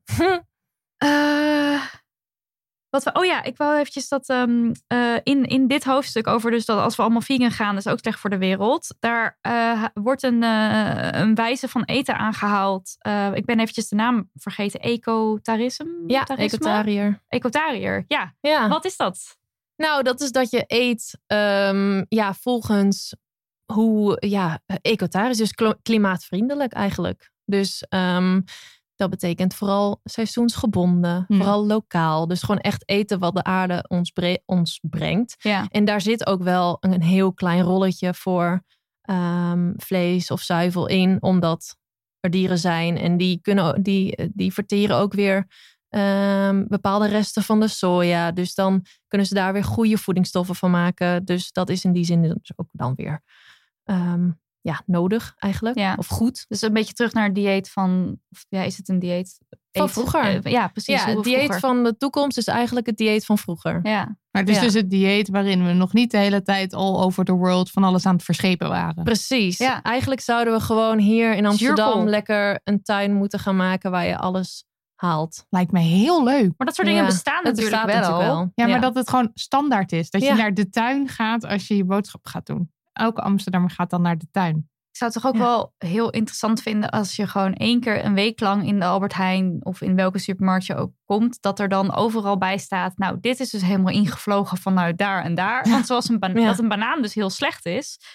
Uh, wat we, oh ja, ik wou eventjes dat um, uh, in, in dit hoofdstuk over dus dat als we allemaal vegan gaan, dat is ook slecht voor de wereld. Daar uh, wordt een, uh, een wijze van eten aangehaald. Uh, ik ben eventjes de naam vergeten. Ecotarisme? Ja, Tarisme? ecotariër. Ecotariër, ja. Ja. Wat is dat? Nou, dat is dat je eet um, ja, volgens hoe, ja, ecotarisch, dus klimaatvriendelijk eigenlijk. Dus um, dat betekent vooral seizoensgebonden, Hmm. vooral lokaal. Dus gewoon echt eten wat de aarde ons, bre- ons brengt. Ja. En daar zit ook wel een, een heel klein rolletje voor um, vlees of zuivel in, omdat er dieren zijn en die, kunnen, die, die verteren ook weer Um, bepaalde resten van de soja. Dus dan kunnen ze daar weer goede voedingsstoffen van maken. Dus dat is in die zin dus ook dan weer um, ja, nodig eigenlijk. Ja. Of goed. Dus een beetje terug naar het dieet van... Of, ja, is het een dieet? Van Eet- vroeger. Uh, ja, precies. Ja, hoe het we dieet vroeger- van de toekomst is eigenlijk het dieet van vroeger. Ja. Maar het is Ja. dus het dieet waarin we nog niet de hele tijd all over the world van alles aan het verschepen waren. Precies. Ja. Eigenlijk zouden we gewoon hier in Amsterdam Zuurkool. lekker een tuin moeten gaan maken waar je alles haalt. Lijkt mij heel leuk. Maar dat soort dingen Ja, bestaan het natuurlijk bestaat wel. natuurlijk wel. Ja, maar Ja. dat het gewoon standaard is. Dat je Ja. naar de tuin gaat als je je boodschap gaat doen. Elke Amsterdammer gaat dan naar de tuin. Ik zou het toch ook Ja. wel heel interessant vinden als je gewoon één keer een week lang in de Albert Heijn of in welke supermarkt je ook komt, dat er dan overal bij staat, nou, dit is dus helemaal ingevlogen vanuit daar en daar. Want zoals een, ba- Ja. dat een banaan dus heel slecht is,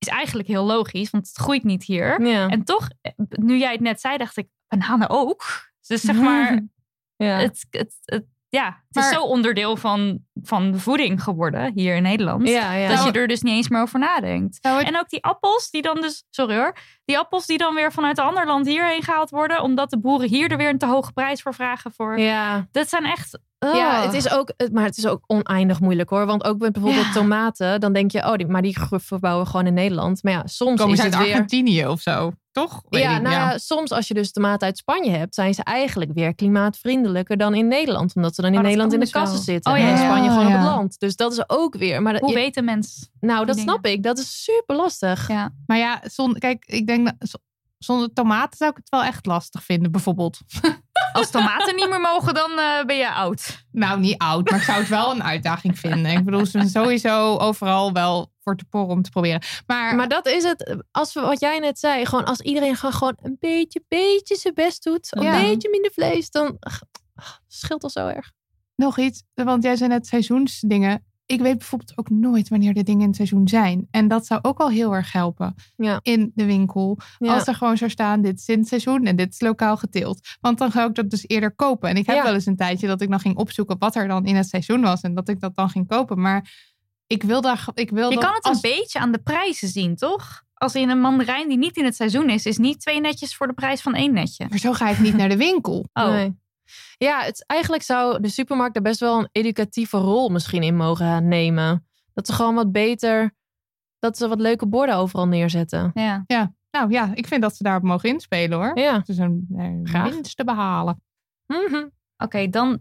is eigenlijk heel logisch, want het groeit niet hier. Ja. En toch, nu jij het net zei, dacht ik, bananen ook. Dus zeg maar, ja. het, het, het, ja, het Maar- is zo onderdeel van, van de voeding geworden hier in Nederland. Ja, ja. Dat Nou, je er dus niet eens meer over nadenkt. Zou het- En ook die appels die dan dus, sorry hoor, die appels die dan weer vanuit een ander land hierheen gehaald worden, omdat de boeren hier er weer een te hoge prijs voor vragen. Voor. ja. Dat zijn echt. Ja, oh. het is ook, maar het is ook oneindig moeilijk hoor. Want ook met bijvoorbeeld Ja. tomaten, dan denk je, oh, die, maar die verbouwen we gewoon in Nederland. Maar ja, soms Komen is ze uit het weer. Argentinië of zo, toch? Weet Ja, ik, nou ja, soms als je dus tomaten uit Spanje hebt, zijn ze eigenlijk weer klimaatvriendelijker dan in Nederland. Omdat ze dan in Oh, dat Nederland in kan de dus kassen wel. zitten. Oh, en ja, in ja, Spanje gewoon ja. op het land. Dus dat is ook weer. Maar dat- Hoe je- weet de mens? nou, dat die snap ik. Dat is super lastig. Ja. Maar ja, zon, kijk, ik denk dat z- zonder tomaten zou ik het wel echt lastig vinden, bijvoorbeeld. Als tomaten niet meer mogen, dan uh, ben je oud. Nou, niet oud, maar ik zou het wel een uitdaging vinden. Ik bedoel, ze zijn sowieso overal wel voor te porren om te proberen. Maar, Maar dat is het. Als we, wat jij net zei, gewoon als iedereen gewoon, gewoon een beetje, beetje zijn best doet, een Ja. beetje minder vlees, dan ach, ach, scheelt al zo erg. nog iets, want jij zei net seizoensdingen. Ik weet bijvoorbeeld ook nooit wanneer de dingen in het seizoen zijn. En dat zou ook al heel erg helpen Ja. in de winkel. Ja. Als er gewoon zou staan, dit is in het seizoen en dit is lokaal geteeld. Want dan ga ik dat dus eerder kopen. En ik heb Ja. wel eens een tijdje dat ik dan ging opzoeken wat er dan in het seizoen was. En dat ik dat dan ging kopen. Maar ik wil daar... Ik wil Je dat kan het als... een beetje aan de prijzen zien, toch? Als in een mandarijn die niet in het seizoen is, is niet twee netjes voor de prijs van één netje. Maar zo ga ik niet naar de winkel. Oh, Nee. Ja, het, eigenlijk zou de supermarkt daar best wel een educatieve rol misschien in mogen nemen. Dat ze gewoon wat beter, dat ze wat leuke borden overal neerzetten. ja. Nou ja, ik vind dat ze daarop mogen inspelen hoor. Ja. Het is een eh, Graag. winst te behalen. Mhm. Oké, dan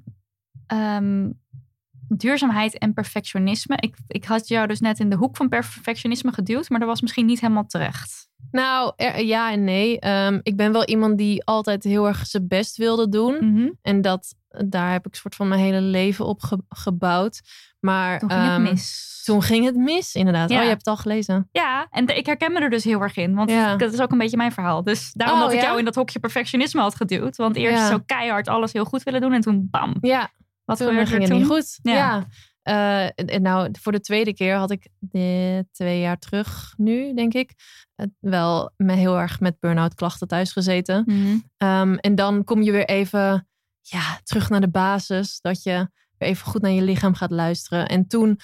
ehm, duurzaamheid en perfectionisme. Ik, ik had jou dus net in de hoek van perfectionisme geduwd, maar dat was misschien niet helemaal terecht. Nou, er- ja en nee. Ehm, ik ben wel iemand die altijd heel erg zijn best wilde doen. En dat, daar heb ik soort van mijn hele leven op ge- gebouwd. Maar Toen ging het ehm, mis. Toen ging het mis, inderdaad. Ja. Oh, je hebt het al gelezen. Ja, en de- ik herken me er dus heel erg in. Want Ja. dat is ook een beetje mijn verhaal. Dus daarom Oh, dat ik ja? jou in dat hokje perfectionisme had geduwd. Want eerst Ja. zo keihard alles heel goed willen doen. En toen bam. Ja, Wat toen gebeurde ging er het toen? niet goed. Ja. Ja. Eh, en, en nou, voor de tweede keer had ik de, twee jaar terug nu, denk ik, eh, wel me heel erg met burn-out klachten thuis gezeten. Mhm. Ehm, en dan kom je weer even ja, terug naar de basis. Dat je weer even goed naar je lichaam gaat luisteren. En toen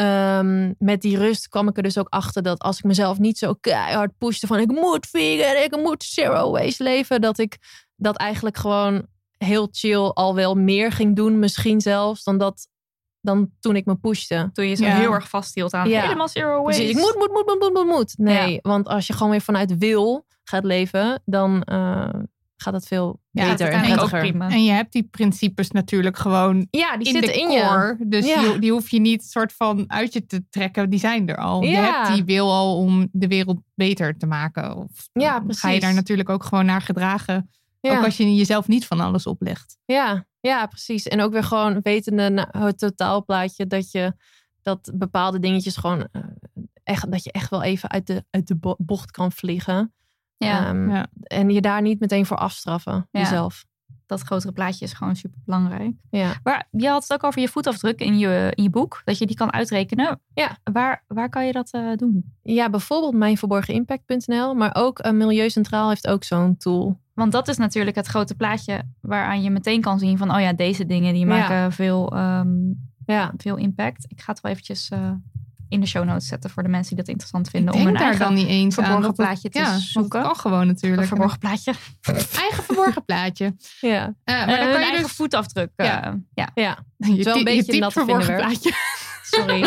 ehm, met die rust kwam ik er dus ook achter dat als ik mezelf niet zo keihard pushte van ik moet vegan, ik moet zero waste leven. Dat ik dat eigenlijk gewoon heel chill al wel meer ging doen. Misschien zelfs dan, dat, dan toen ik me pushte. Toen je zo Ja. heel erg vasthield aan Ja. helemaal zero waste. Precies, ik moet, moet, moet, moet, moet, moet, moet. Nee, Ja. want als je gewoon weer vanuit wil gaat leven, dan uh, gaat het veel Ja, beter en uiteindelijk ook prettiger. prima. En je hebt die principes natuurlijk gewoon Ja, die in zitten de in je. core. Dus Ja. die, die hoef je niet soort van uit je te trekken. Die zijn er al. Je Ja. hebt die wil al om de wereld beter te maken. Of Ja, dan precies. ga je daar natuurlijk ook gewoon naar gedragen. Ja. Ook als je jezelf niet van alles oplegt. Ja, ja, precies. En ook weer gewoon wetende na- het totaalplaatje dat je dat bepaalde dingetjes gewoon uh, echt dat je echt wel even uit de, uit de bo- bocht kan vliegen. Ja, Ehm, Ja. En je daar niet meteen voor afstraffen, Ja. jezelf. dat grotere plaatje is gewoon super belangrijk. Ja. Maar je had het ook over je voetafdruk in je, in je boek. Dat je die kan uitrekenen. Ja. Waar, waar kan je dat uh, doen? Ja, bijvoorbeeld mijnverborgenimpact punt n l, maar ook uh, Milieu Centraal heeft ook zo'n tool. Want dat is natuurlijk het grote plaatje waaraan je meteen kan zien van, oh ja, deze dingen die Ja. maken veel, um, Ja. veel impact. Ik ga het wel eventjes uh, in de show notes zetten voor de mensen die dat interessant vinden. Ik om denk hun daar eigen dan niet eens aan. verborgen dat het- plaatje te ja, want zoeken. het kan gewoon natuurlijk. Een verborgen plaatje. Eigen verborgen plaatje. Ja. Uh, maar Uh, dan hun kan je eigen dus voetafdruk. Uh, Ja. ja. ja, Ja. je, is wel een ty- beetje je typt nat te verborgen vinden werk. plaatje. sorry.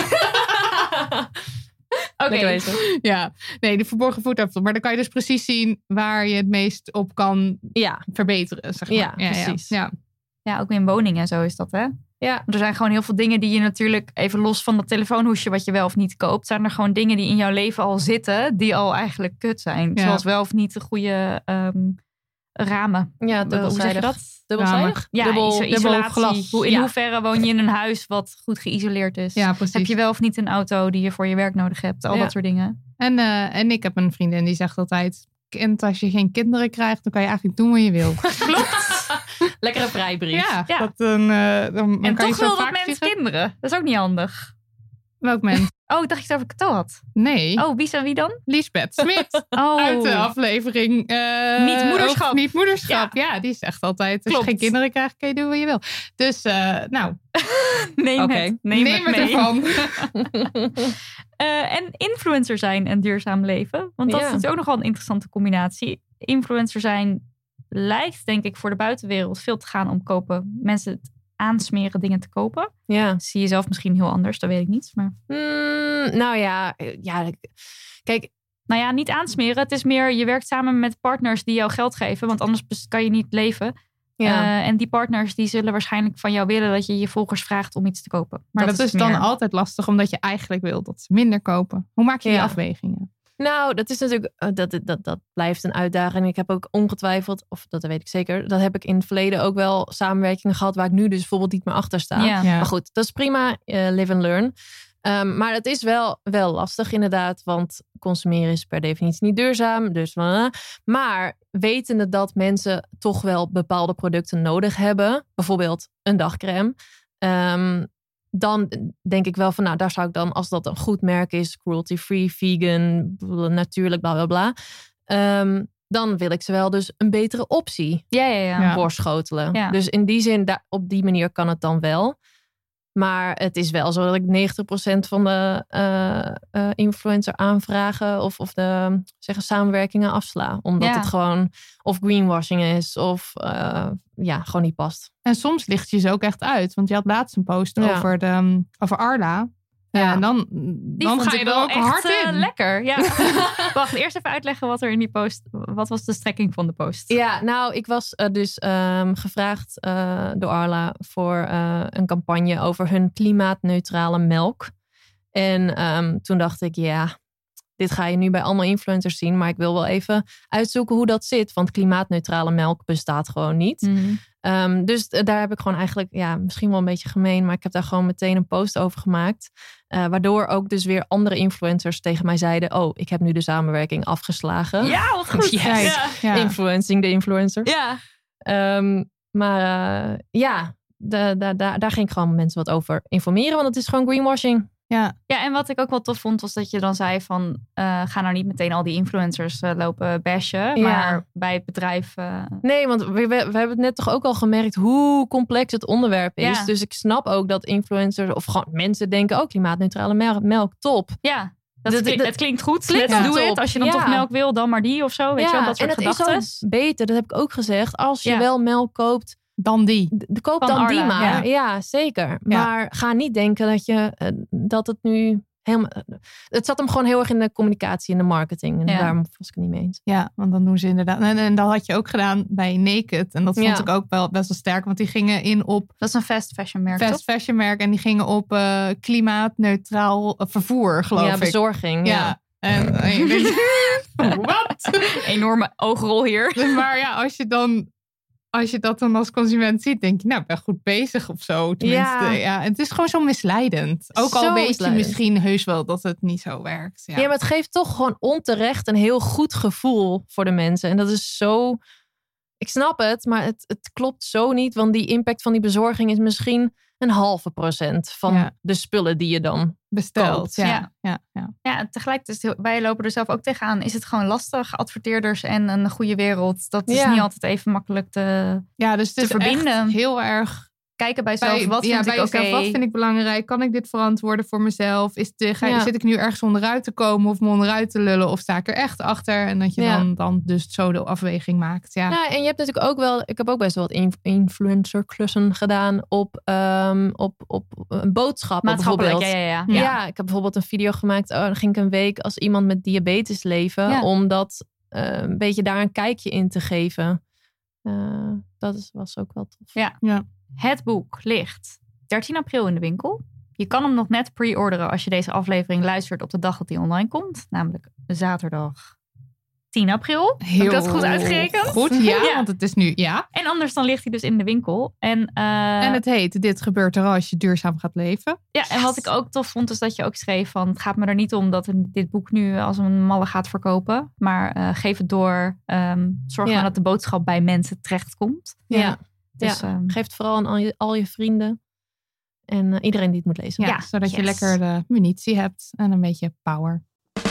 Oké. Lekker weten. Ja, nee, de verborgen voetafdruk. Maar dan kan je dus precies zien waar je het meest op kan Ja. verbeteren, zeg maar. Ja, precies. Ja. Ja, ook in woningen en zo is dat, hè? Ja. Er zijn gewoon heel veel dingen die je natuurlijk, even los van dat telefoonhoesje wat je wel of niet koopt, zijn er gewoon dingen die in jouw leven al zitten, die al eigenlijk kut zijn. Ja. Zoals wel of niet de goede um, ramen. Ja, Hoe zeg je dubbelzijdig. dat? Dubbelzijdig? Ja, Dubbel, iso- dubbel isolatie. glas. Hoe, in Ja. hoeverre woon je in een huis wat goed geïsoleerd is? Ja, precies. Heb je wel of niet een auto die je voor je werk nodig hebt? Al Ja. dat soort dingen. En, uh, en ik heb een vriendin die zegt altijd, kind, als je geen kinderen krijgt, dan kan je eigenlijk doen wat je wil. Lekkere vrijbrief. Ja, Ja. dat, dan, uh, dan, dan En kan je toch zo wil dat vaak mens vliegen. kinderen. Dat is ook niet handig. Welk mens? Oh, ik dacht je het over Cato had. Nee. Oh, wie zijn wie dan? Liesbeth Smit. Oh. Uit de aflevering... Uh, Niet moederschap. Over niet moederschap. Ja. ja, die zegt altijd... Als Klopt. je geen kinderen krijgt, kun je doen wat je wil. Dus, uh, nou... Neem okay. het. Neem, Neem het, het mee. ervan. uh, en influencer zijn en duurzaam leven. Want dat Ja. is ook nogal een interessante combinatie. Influencer zijn lijkt, denk ik, voor de buitenwereld veel te gaan om kopen. Mensen het aansmeren dingen te kopen. Ja. Zie je zelf misschien heel anders, dat weet ik niet. Maar... Mm, nou ja, ja, kijk... Nou ja, niet aansmeren. Het is meer, je werkt samen met partners die jou geld geven. Want anders kan je niet leven. Ja. Uh, en die partners die zullen waarschijnlijk van jou willen dat je je volgers vraagt om iets te kopen. Maar dat, dat is, is dan altijd lastig, omdat je eigenlijk wil dat ze minder kopen. Hoe maak je die ja. afwegingen? Nou, dat is natuurlijk, dat, dat, dat blijft een uitdaging. Ik heb ook ongetwijfeld, of dat weet ik zeker, dat heb ik in het verleden ook wel samenwerkingen gehad waar ik nu dus bijvoorbeeld niet meer achter sta. Ja. Ja. Maar goed, dat is prima, uh, live and learn. Um, maar het is wel, wel lastig inderdaad, want consumeren is per definitie niet duurzaam. Dus, uh, maar wetende dat mensen toch wel bepaalde producten nodig hebben, bijvoorbeeld een dagcreme, um, dan denk ik wel van, nou, daar zou ik dan, als dat een goed merk is, cruelty-free, vegan, natuurlijk, bla bla bla, um, dan wil ik ze wel dus een betere optie ja, ja, ja. Ja. voorschotelen. Ja. Dus in die zin, daar, op die manier kan het dan wel. Maar het is wel zo dat ik negentig procent van de uh, uh, influencer aanvragen of, of de zeggen, samenwerkingen afsla. Omdat Ja. het gewoon of greenwashing is of uh, ja, gewoon niet past. En soms licht je ze ook echt uit. Want je had laatst een post Ja. over, de, over Arla. Ja, Ja. en dan, Die dan vond ga ik je er wel ook echt, hard uh, in. lekker. Ja. Wacht, eerst even uitleggen wat er in die post... Wat was de strekking van de post? Ja, nou, ik was uh, dus um, gevraagd uh, door Arla voor uh, een campagne over hun klimaatneutrale melk. En um, toen dacht ik, ja, dit ga je nu bij allemaal influencers zien. Maar ik wil wel even uitzoeken hoe dat zit. Want klimaatneutrale melk bestaat gewoon niet. Mm-hmm. Um, dus daar heb ik gewoon eigenlijk, ja, misschien wel een beetje gemeen. Maar ik heb daar gewoon meteen een post over gemaakt. Uh, waardoor ook dus weer andere influencers tegen mij zeiden, oh, ik heb nu de samenwerking afgeslagen. Ja, wat goed. Yes. Ja. Ja. Influencing de influencer. Ja. Um, maar uh, ja, de, de, de, daar ging ik gewoon mensen wat over informeren. Want het is gewoon greenwashing. Ja. Ja, en wat ik ook wel tof vond, was dat je dan zei van... Uh, ga nou niet meteen al die influencers uh, lopen bashen. Ja. Maar bij het bedrijf... Uh... Nee, want we, we, we hebben het net toch ook al gemerkt hoe complex het onderwerp is. Ja. Dus ik snap ook dat influencers of gewoon mensen denken... oh, klimaatneutrale melk, melk top. Ja, dat Dat- klink, dat- het klinkt goed. klinkt Let's wel do top. it. Als je dan Ja. toch melk wil, dan maar die of zo. Weet je wel, dat soort en het gedachten. is ook beter, dat heb ik ook gezegd. Als je Ja. wel melk koopt, Dan die. de koop Van dan die Arla, maar. ja. Ja, zeker. Ja. Maar ga niet denken dat, je, uh, dat het nu helemaal... Het zat hem gewoon heel erg in de communicatie en de marketing. En Ja. daarom was ik het niet mee eens. Ja, want dan doen ze inderdaad. En, en dat had je ook gedaan bij Naked. En dat vond Ja. ik ook wel best wel sterk. Want die gingen in op Dat is een fast fashion merk, fast toch? fashion merk. En die gingen op uh, klimaatneutraal vervoer, geloof Ja, ik. bezorging. Ja. Ja. En, en je denkt, wat? Enorme oogrol hier. Maar ja, als je dan... Als je dat dan als consument ziet, denk je, nou, ik ben goed bezig of zo. Tenminste, ja. Ja. Het is gewoon zo misleidend. Ook al Zo weet misleidend. je misschien heus wel dat het niet zo werkt. Ja, Ja, maar het geeft toch gewoon onterecht een heel goed gevoel voor de mensen. En dat is zo... Ik snap het, maar het, het klopt zo niet. Want die impact van die bezorging is misschien een halve procent van Ja. de spullen die je dan besteld. koopt. Ja, Ja. ja. Ja, Ja, en tegelijkertijd, wij lopen er zelf ook tegenaan. Is het gewoon lastig, adverteerders en een goede wereld. Dat is Ja. niet altijd even makkelijk te ja, dus het Te is verbinden. echt heel erg... kijken bij jezelf. Bij, Wat ja, vind bij ik oké? jezelf, wat vind ik belangrijk? Kan ik dit verantwoorden voor mezelf? Is de, ga, Ja. Zit ik nu ergens onderuit te komen of me onderuit te lullen? Of sta ik er echt achter? En dat je Ja. dan, dan dus zo de afweging maakt. Ja. Ja, en je hebt natuurlijk ook wel... Ik heb ook best wel wat in- influencer klussen gedaan op, um, op, op uh, boodschappen Maatschappelijk, bijvoorbeeld. ja, ja, ja. Ja. ja. ik heb bijvoorbeeld een video gemaakt. Oh, dan ging ik een week als iemand met diabetes leven. Ja. Om dat uh, een beetje daar een kijkje in te geven. Uh, dat is, was ook wel tof. Ja. Ja. Het boek ligt dertien april in de winkel. Je kan hem nog net pre-orderen als je deze aflevering luistert op de dag dat hij online komt. Namelijk zaterdag tien april. Heb ik dat goed uitgerekend? Goed, ja, Ja. want het is nu, ja. En anders dan ligt hij dus in de winkel. En, uh, En het heet Dit gebeurt er als je duurzaam gaat leven. ja, en wat ik ook tof vond is dat je ook schreef van... het gaat me er niet om dat we dit boek nu als een malle gaat verkopen. Maar uh, geef het door. Um, zorg Ja. maar dat de boodschap bij mensen terechtkomt. Ja, Dus, ja. um, geef het vooral aan al je, al je vrienden. En uh, iedereen die het moet lezen. Ja, Ja, zodat je yes. lekker de munitie hebt en een beetje power.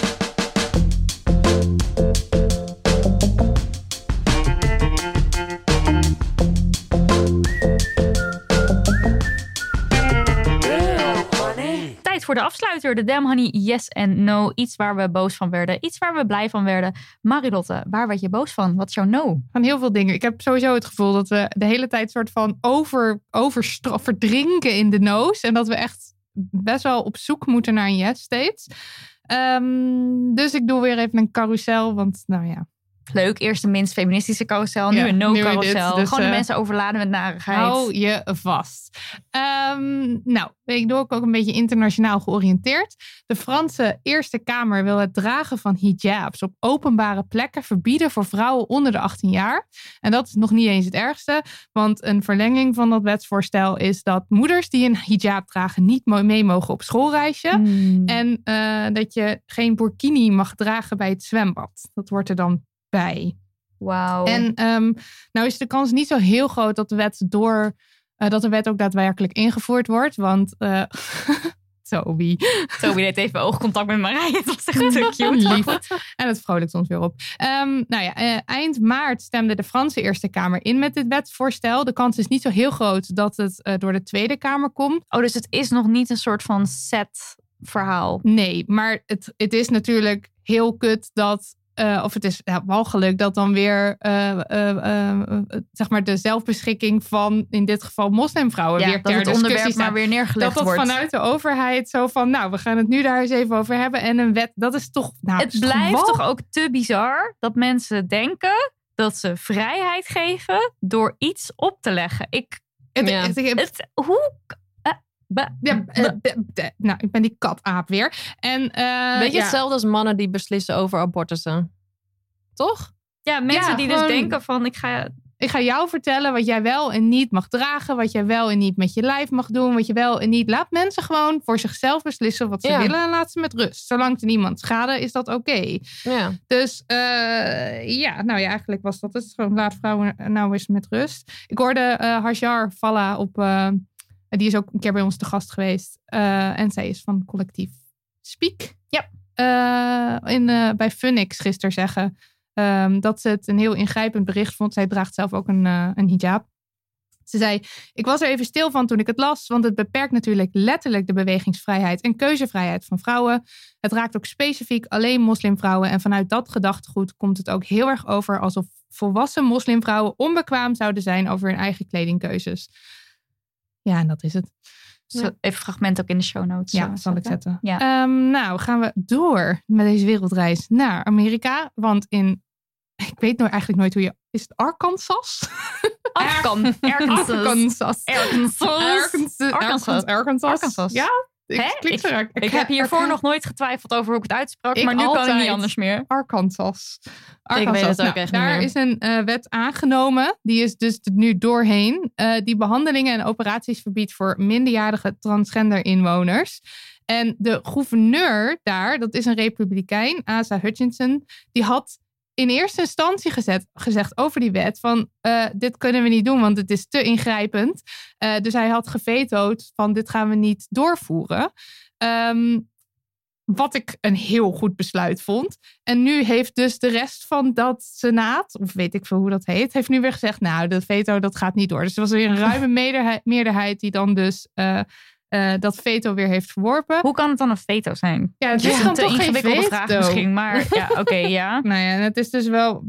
Tijd voor de afsluiter. De Damn Honey Yes en No. Iets waar we boos van werden. Iets waar we blij van werden. Marilotte, waar werd je boos van? Wat is jouw no? Van heel veel dingen. Ik heb sowieso het gevoel dat we de hele tijd soort van over, overstra- verdrinken in de no's. En dat we echt best wel op zoek moeten naar een yes steeds. Um, dus ik doe weer even een carousel. Want nou ja. Leuk, eerst de minst feministische carousel. Nu Ja, een nu weer no-carousel. dit, dus, Gewoon de uh, mensen overladen met narigheid. Hou je vast. Um, nou, ik doe ook een beetje internationaal georiënteerd. De Franse Eerste Kamer wil het dragen van hijabs op openbare plekken verbieden voor vrouwen onder de achttien jaar. En dat is nog niet eens het ergste. Want een verlenging van dat wetsvoorstel is dat moeders die een hijab dragen niet mee mogen op schoolreisje. Mm. En uh, dat je geen burkini mag dragen bij het zwembad. Dat wordt er dan bij. Wauw. En um, nou is de kans niet zo heel groot dat de wet door uh, dat de wet ook daadwerkelijk ingevoerd wordt. Want uh, Toby. Toby deed even oogcontact met Marije. Dat was echt te cute. Lief. En het vrolijkt ons weer op. Um, nou ja, uh, eind maart stemde de Franse Eerste Kamer in met dit wetsvoorstel. De kans is niet zo heel groot dat het uh, door de Tweede Kamer komt. Oh, dus het is nog niet een soort van set verhaal. Nee, maar het, het is natuurlijk heel kut dat Uh, of het is ja, walgelijk dat dan weer uh, uh, uh, uh, zeg maar de zelfbeschikking van in dit geval moslimvrouwen Ja, weer dat ter het onderwerp discussie maar staat. weer neergelegd dat dat wordt. vanuit de overheid zo van nou, we gaan het nu daar eens even over hebben. En een wet, dat is toch nou, Het is blijft toch, toch ook te bizar dat mensen denken dat ze vrijheid geven door iets op te leggen. Ik, het, Ja. het, het, het, hoe... ja, uh, uh, uh, nou, ik ben die kataap weer. En, uh, Weet je ja. hetzelfde als mannen die beslissen over abortussen? Toch? Ja, mensen Ja, die gewoon- dus denken van ik ga... Ik ga jou vertellen wat jij wel en niet mag dragen. Wat jij wel en niet met je lijf mag doen. Wat je wel en niet... Laat mensen gewoon voor zichzelf beslissen wat ze Ja. willen. En laat ze met rust. Zolang het niemand schade, is dat oké. Okay. Ja. Dus uh, ja, nou ja, eigenlijk was dat het. Gewoon laat vrouwen nou eens met rust. Ik hoorde uh, Hajar Falla op... Uh, die is ook een keer bij ons te gast geweest. Uh, en zij is van collectief Speak. Ja. Uh, in, uh, bij Funix gisteren zeggen... Um, dat ze het een heel ingrijpend bericht vond. Zij draagt zelf ook een, uh, een hijab. Ze zei, ik was er even stil van toen ik het las, want het beperkt natuurlijk letterlijk de bewegingsvrijheid en keuzevrijheid van vrouwen. Het raakt ook specifiek alleen moslimvrouwen en vanuit dat gedachtegoed komt het ook heel erg over alsof volwassen moslimvrouwen onbekwaam zouden zijn over hun eigen kledingkeuzes. Ja, en dat is het. Ja. Even fragment ook in de show notes. Ja, zal ik zetten. Ja. Um, nou, gaan we door met deze wereldreis naar Amerika. Want in, ik weet nou eigenlijk nooit hoe je, is het Arkansas? Arkan, Arkansas. Arkansas. Arkansas. Arkansas. Arkansas. Arkansas. Arkansas. Ja, ik, ik, ik, ik heb hiervoor nog nooit getwijfeld over hoe ik het uitsprak, ik maar nu altijd. kan het niet anders meer. Arkansas. Arkansas. Ik weet het ook nou, echt niet daar meer. is een uh, wet aangenomen. Die is dus nu doorheen. Uh, die behandelingen en operaties verbiedt voor minderjarige transgender inwoners. En de gouverneur daar, dat is een republikein, Asa Hutchinson, die had in eerste instantie gezet, gezegd over die wet van uh, dit kunnen we niet doen, want het is te ingrijpend. Uh, dus hij had gevetood van dit gaan we niet doorvoeren. Um, wat ik een heel goed besluit vond. En nu heeft dus de rest van dat senaat, of weet ik veel hoe dat heet, heeft nu weer gezegd, nou, dat veto dat gaat niet door. Dus er was weer een ruime meerderheid, meerderheid die dan dus uh, uh, dat veto weer heeft verworpen. Hoe kan het dan een veto zijn? Ja, het Het is is dan een te toch geen ingewikkelde veto. vraag misschien, maar ja, oké, okay, ja. Nou ja, en het is dus wel...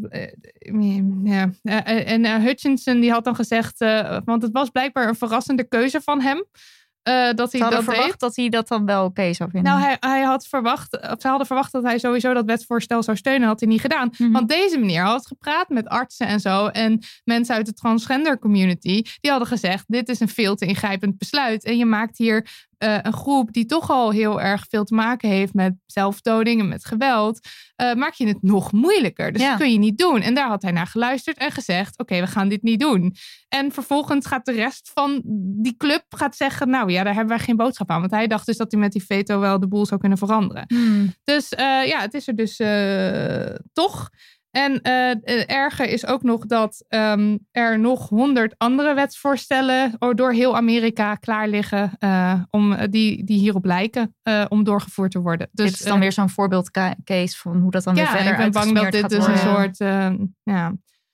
Uh, ja. Uh, en uh, Hutchinson die had dan gezegd, uh, want het was blijkbaar een verrassende keuze van hem. Uh, dat hij Ze hadden dat verwacht deed. dat hij dat dan wel oké okay zou vinden. Nou, hij, hij had verwacht, of ze hadden verwacht dat hij sowieso dat wetsvoorstel zou steunen. Had hij niet gedaan. Mm-hmm. Want deze meneer had gepraat met artsen en zo. En mensen uit de transgender community. Die hadden gezegd, dit is een veel te ingrijpend besluit. En je maakt hier uh, een groep die toch al heel erg veel te maken heeft met zelfdoding en met geweld. Uh, maak je het nog moeilijker. Dus ja. dat kun je niet doen. En daar had hij naar geluisterd en gezegd, oké, okay, we gaan dit niet doen. En vervolgens gaat de rest van die club gaat zeggen, nou ja, daar hebben wij geen boodschap aan. Want hij dacht dus dat hij met die veto wel de boel zou kunnen veranderen. Hmm. Dus uh, ja, het is er dus uh, toch. En uh, erger is ook nog dat um, er nog honderd andere wetsvoorstellen door heel Amerika klaar liggen uh, om, uh, die, die hierop lijken uh, om doorgevoerd te worden. Dus, dit is dan uh, weer zo'n voorbeeldcase van hoe dat dan ja, weer verder uitgesmeerd gaat worden. Ja, ik ben bang dat dit dus worden. een soort... Uh, ja.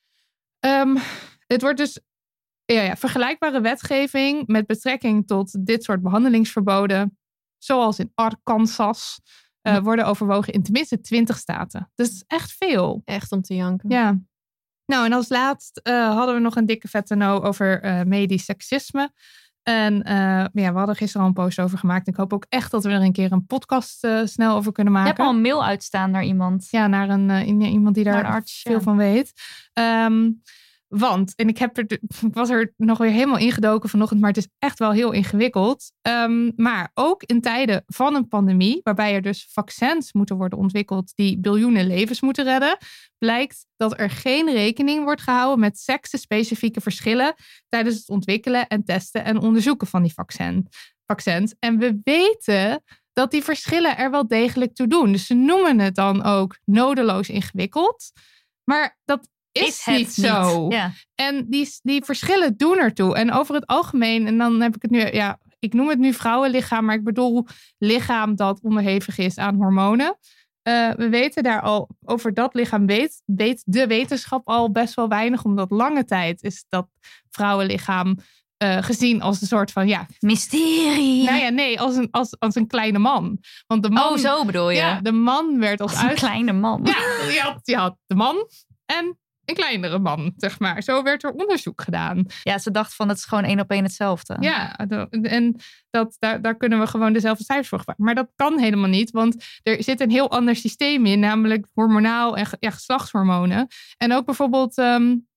Um, het wordt dus ja, ja, vergelijkbare wetgeving met betrekking tot dit soort behandelingsverboden, zoals in Arkansas, uh, worden overwogen in tenminste twintig staten. Dus dat is echt veel. Echt om te janken. Ja. Nou, en als laatst uh, hadden we nog een dikke vette no over uh, medisch seksisme. En uh, ja, we hadden gisteren al een post over gemaakt. Ik hoop ook echt dat we er een keer een podcast uh, snel over kunnen maken. Je hebt al een mail uitstaan naar iemand. Ja, naar een, uh, iemand die daar arts, veel ja. van weet. Um, Want, en ik, heb er, ik was er nog weer helemaal ingedoken vanochtend, maar het is echt wel heel ingewikkeld. Um, maar ook in tijden van een pandemie, waarbij er dus vaccins moeten worden ontwikkeld die biljoenen levens moeten redden, blijkt dat er geen rekening wordt gehouden met seksenspecifieke verschillen tijdens het ontwikkelen en testen en onderzoeken van die vaccin, vaccins. En we weten dat die verschillen er wel degelijk toe doen. Dus ze noemen het dan ook nodeloos ingewikkeld. Maar dat is, is niet zo. Niet. Ja. En die, die verschillen doen ertoe. En over het algemeen, en dan heb ik het nu, ja, ik noem het nu vrouwenlichaam, maar ik bedoel lichaam dat onderhevig is aan hormonen. Uh, we weten daar al, over dat lichaam weet, weet de wetenschap al best wel weinig, omdat lange tijd is dat vrouwenlichaam uh, gezien als een soort van, ja... mysterie. Nou ja, nee, als een, als, als een kleine man. Want de man... Oh, zo bedoel je? Ja, de man werd als, als een uit... kleine man. Ja, je had, je had de man en een kleinere man, zeg maar. Zo werd er onderzoek gedaan. Ja, ze dacht van het is gewoon één op één hetzelfde. Ja, en dat, daar, daar kunnen we gewoon dezelfde cijfers voor gebruiken. Maar dat kan helemaal niet, want er zit een heel ander systeem in, namelijk hormonaal en ja, geslachtshormonen. En ook bijvoorbeeld um,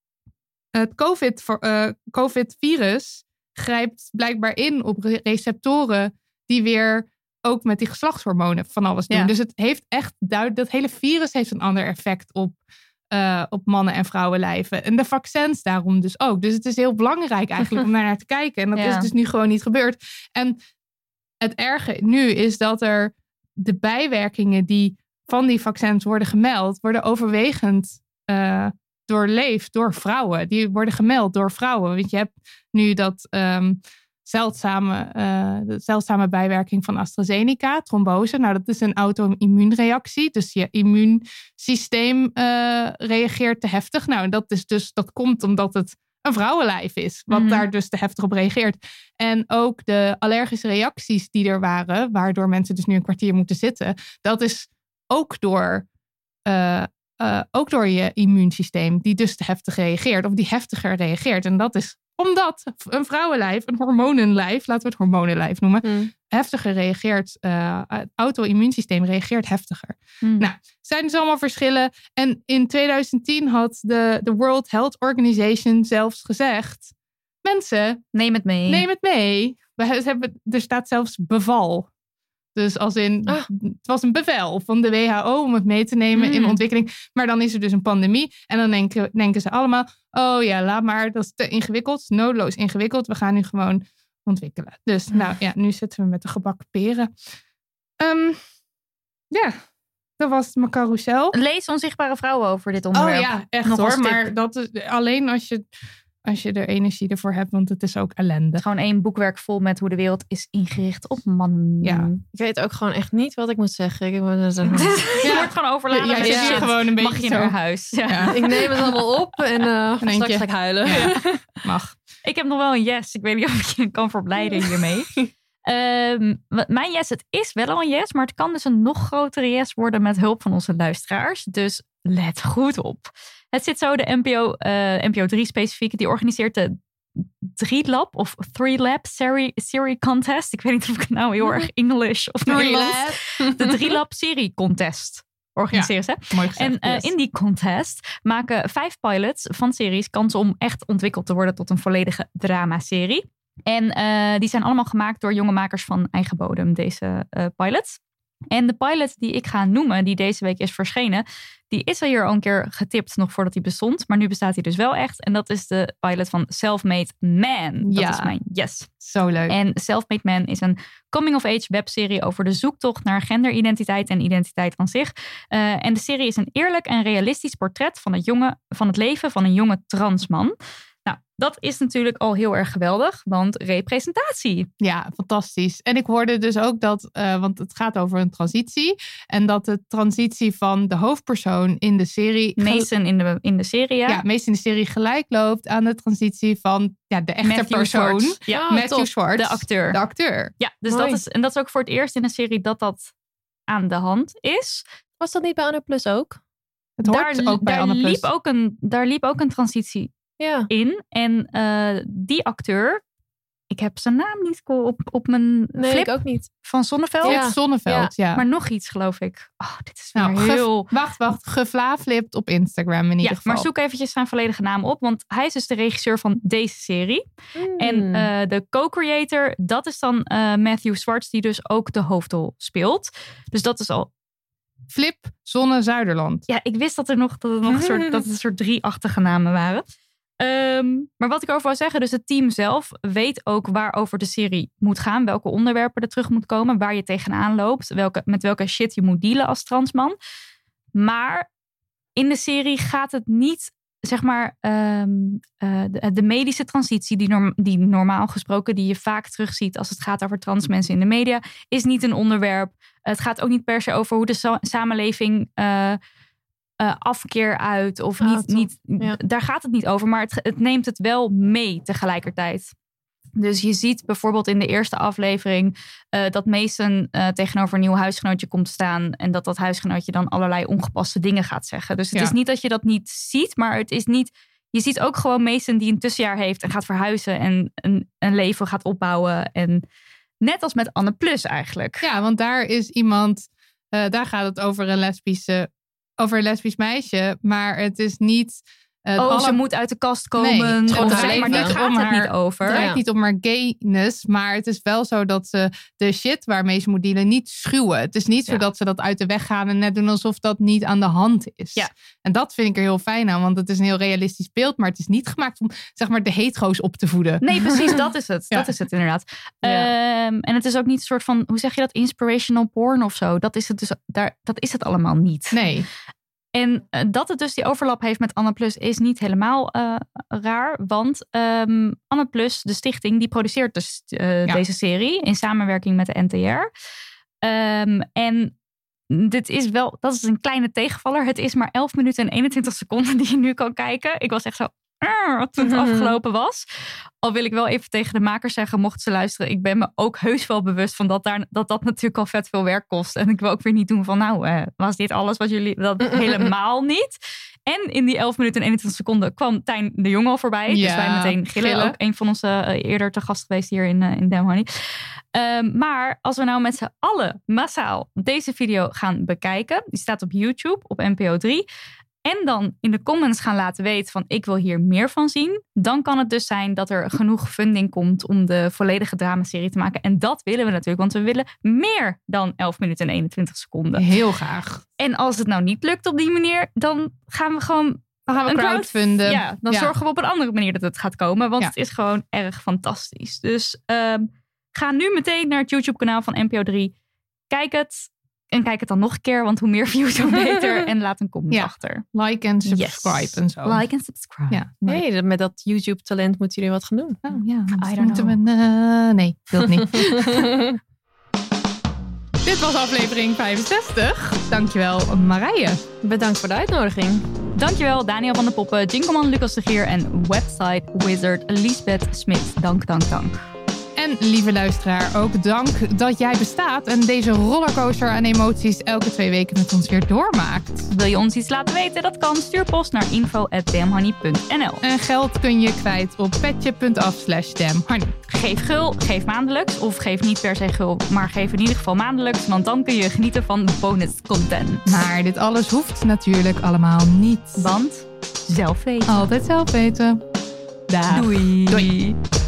het COVID, uh, COVID-virus grijpt blijkbaar in op receptoren die weer ook met die geslachtshormonen van alles doen. Ja. Dus het heeft echt duidelijk, dat hele virus heeft een ander effect op Uh, op mannen- en vrouwenlijven. En de vaccins daarom dus ook. Dus het is heel belangrijk eigenlijk om daar naar te kijken. En dat ja. is dus nu gewoon niet gebeurd. En het erge nu is dat er de bijwerkingen die van die vaccins worden gemeld, worden overwegend uh, doorleefd door vrouwen. Die worden gemeld door vrouwen. Want je hebt nu dat um, zeldzame, uh, de zeldzame bijwerking van AstraZeneca, trombose. Nou, dat is een auto-immuunreactie. Dus je immuunsysteem uh, reageert te heftig. Nou, dat is dus, dat komt omdat het een vrouwenlijf is, wat mm-hmm. daar dus te heftig op reageert. En ook de allergische reacties die er waren, waardoor mensen dus nu een kwartier moeten zitten, dat is ook door, uh, uh, ook door je immuunsysteem, die dus te heftig reageert, of die heftiger reageert. En dat is omdat een vrouwenlijf, een hormonenlijf, laten we het hormonenlijf noemen, mm. heftiger reageert. Uh, het auto-immuunsysteem reageert heftiger. Mm. Nou, zijn dus allemaal verschillen. En in twintig tien had de, de World Health Organization zelfs gezegd, mensen, neem het mee. Neem het mee. We hebben, er staat zelfs beval. Dus als in, ah. het was een bevel van de W H O om het mee te nemen mm. in ontwikkeling. Maar dan is er dus een pandemie. En dan denken, denken ze allemaal, oh ja, laat maar, dat is te ingewikkeld. Nodeloos ingewikkeld. We gaan nu gewoon ontwikkelen. Dus mm. nou ja, nu zitten we met de gebakken peren. Um, ja, dat was mijn carousel. Lees Onzichtbare Vrouwen over dit onderwerp. Oh ja, echt Nog hoor. Maar dat is alleen als je... Als je er energie ervoor hebt, want het is ook ellende. Gewoon één boekwerk vol met hoe de wereld is ingericht op mannen. Ja. Ik weet ook gewoon echt niet wat ik moet zeggen. Ik moet ja. Je wordt gewoon overladen. Ja, met ja, ja. Gewoon een beetje Mag je zo. naar huis. Ja. Ja. Ik neem het allemaal op en uh, straks ga ik huilen. Ja. Mag. Ik heb nog wel een yes. Ik weet niet of ik je kan verblijden hiermee. um, mijn yes, het is wel al een yes, maar het kan dus een nog grotere yes worden met hulp van onze luisteraars. Dus let goed op. Het zit zo, de N P O, uh, N P O drie specifiek, die organiseert de drie lab of three lab serie, serie contest. Ik weet niet of ik het nou heel erg English of Nederlands. De drie lab serie contest organiseren ze. Ja, mooi gezegd, en uh, yes. in die contest maken vijf pilots van series kans om echt ontwikkeld te worden tot een volledige drama-serie. En uh, die zijn allemaal gemaakt door jonge makers van eigen bodem, deze uh, pilots. En de pilot die ik ga noemen, die deze week is verschenen, die is al hier al een keer getipt, nog voordat hij bestond. Maar nu bestaat hij dus wel echt. En dat is de pilot van Self-Made Man. Dat Ja. is mijn yes. Zo leuk. En Self-Made Man is een coming-of-age webserie over de zoektocht naar genderidentiteit en identiteit van zich. Uh, en de serie is een eerlijk en realistisch portret van het, jonge, van het leven van een jonge transman. Nou, dat is natuurlijk al heel erg geweldig, want representatie. Ja, fantastisch. En ik hoorde dus ook dat, uh, want het gaat over een transitie. En dat de transitie van de hoofdpersoon in de serie... Mason in de, in de serie, ja. Ja, Mason in de serie gelijk loopt aan de transitie van ja, de echte Matthew persoon. Schwartz. Ja, Matthew top. Schwartz. De acteur. De acteur. Ja, dus Mooi. dat is, en dat is ook voor het eerst in een serie dat dat aan de hand is. Was dat niet bij Anna Plus ook? Het hoort daar, ook bij daar Anne Plus. liep ook een, daar liep ook een transitie Ja. in. En uh, die acteur, ik heb zijn naam niet op, op mijn Nee, flip ik ook niet. van Zonneveld. Ja. Flip Zonneveld, ja. Maar nog iets, geloof ik. Oh, dit is weer Nou, ge- heel... Wacht, wacht. Gevlaaflipt op Instagram in ieder Ja, geval. maar zoek eventjes zijn volledige naam op. Want hij is dus de regisseur van deze serie. Mm. En uh, de co-creator, dat is dan uh, Matthew Schwartz, die dus ook de hoofdrol speelt. Dus dat is al... Flip Zonne Zuiderland. Ja, ik wist dat er nog, dat er nog een soort, dat het een soort drieachtige namen waren. Um, maar wat ik over wil zeggen, dus het team zelf weet ook waarover de serie moet gaan. Welke onderwerpen er terug moet komen. Waar je tegenaan loopt. Welke, met welke shit je moet dealen als transman. Maar in de serie gaat het niet, zeg maar, um, uh, de, de medische transitie die, norm, die normaal gesproken, die je vaak terugziet als het gaat over trans mensen in de media, is niet een onderwerp. Het gaat ook niet per se over hoe de sa- samenleving uh, uh, afkeer uit. Of Ah, niet, top. niet, Ja. daar gaat het niet over. Maar het, het neemt het wel mee tegelijkertijd. Dus je ziet bijvoorbeeld in de eerste aflevering uh, dat Mason uh, tegenover een nieuw huisgenootje komt te staan. En dat dat huisgenootje dan allerlei ongepaste dingen gaat zeggen. Dus het Ja. is niet dat je dat niet ziet. Maar het is niet... Je ziet ook gewoon Mason die een tussenjaar heeft en gaat verhuizen. En een, een leven gaat opbouwen. En net als met Anne Plus eigenlijk. Ja, want daar is iemand... Uh, daar gaat het over een lesbische... Over een lesbisch meisje. Maar het is niet... Uh, oh, alle... ze moet uit de kast komen. Nee, het of gaat zeg maar, niet daar gaat om het haar- niet over. Het draait Ja. niet om haar gayness, maar het is wel zo dat ze de shit waarmee ze moet dealen niet schuwen. Het is niet zo Ja. dat ze dat uit de weg gaan en net doen alsof dat niet aan de hand is. Ja. En dat vind ik er heel fijn aan, want het is een heel realistisch beeld, maar het is niet gemaakt om zeg maar de hetero's op te voeden. Nee, precies, dat is het. Ja. Dat is het inderdaad. Ja. Um, en het is ook niet een soort van, hoe zeg je dat, inspirational porn of zo. Dat is het dus, daar, dat is het allemaal niet. Nee. En uh, dat het dus die overlap heeft met Anne Plus is niet helemaal uh, raar. Want um, Anne Plus, de stichting, die produceert dus uh, Ja. deze serie in samenwerking met de N T R. Um, en dit is wel, dat is een kleine tegenvaller. Het is maar elf minuten en eenentwintig seconden die je nu kan kijken. Ik was echt zo, uh, toen het afgelopen was. Al wil ik wel even tegen de makers zeggen, mochten ze luisteren, ik ben me ook heus wel bewust van dat daar, dat, dat natuurlijk al vet veel werk kost. En ik wil ook weer niet doen van, nou, uh, was dit alles wat jullie, dat helemaal niet. En in die elf minuten en eenentwintig seconden kwam Tijn de Jong al voorbij. Ja, dus wij meteen gillen. gillen. Ook een van onze uh, eerder te gast geweest hier in, uh, in Damn Honey. Um, maar als we nou met z'n allen massaal deze video gaan bekijken. Die staat op YouTube, op N P O drie. En dan in de comments gaan laten weten van ik wil hier meer van zien. Dan kan het dus zijn dat er genoeg funding komt om de volledige dramaserie te maken. En dat willen we natuurlijk, want we willen meer dan elf minuten en eenentwintig seconden. Heel graag. En als het nou niet lukt op die manier, dan gaan we gewoon... Dan gaan we een crowd- crowdfunden. Ja, dan Ja. zorgen we op een andere manier dat het gaat komen. Want Ja. het is gewoon erg fantastisch. Dus um, ga nu meteen naar het YouTube kanaal van N P O drie. Kijk het. En kijk het dan nog een keer, want hoe meer views, hoe beter. En laat een comment Ja. achter. Like en subscribe Yes. en zo. Like en subscribe. Ja. Nee, met dat YouTube-talent moeten jullie wat gaan doen. Oh, ja, I don't Moeten know. we, uh, nee, wil het niet. Dit was aflevering vijfenzestig. Dankjewel Marije. Bedankt voor de uitnodiging. Dankjewel Daniel van de Poppen, Jinkelman Lucas de Gier en website wizard Lisbeth Smit. Dank, dank, dank. En lieve luisteraar, ook dank dat jij bestaat en deze rollercoaster aan emoties elke twee weken met ons weer doormaakt. Wil je ons iets laten weten? Dat kan. Stuur post naar info at damnhoney punt n l. En geld kun je kwijt op petje.af slash damnhoney. Geef gul, geef maandelijks. Of geef niet per se gul, maar geef in ieder geval maandelijks. Want dan kun je genieten van bonus content. Maar dit alles hoeft natuurlijk allemaal niet. Want zelf weten. Altijd zelf weten. Dag. Doei. Doei.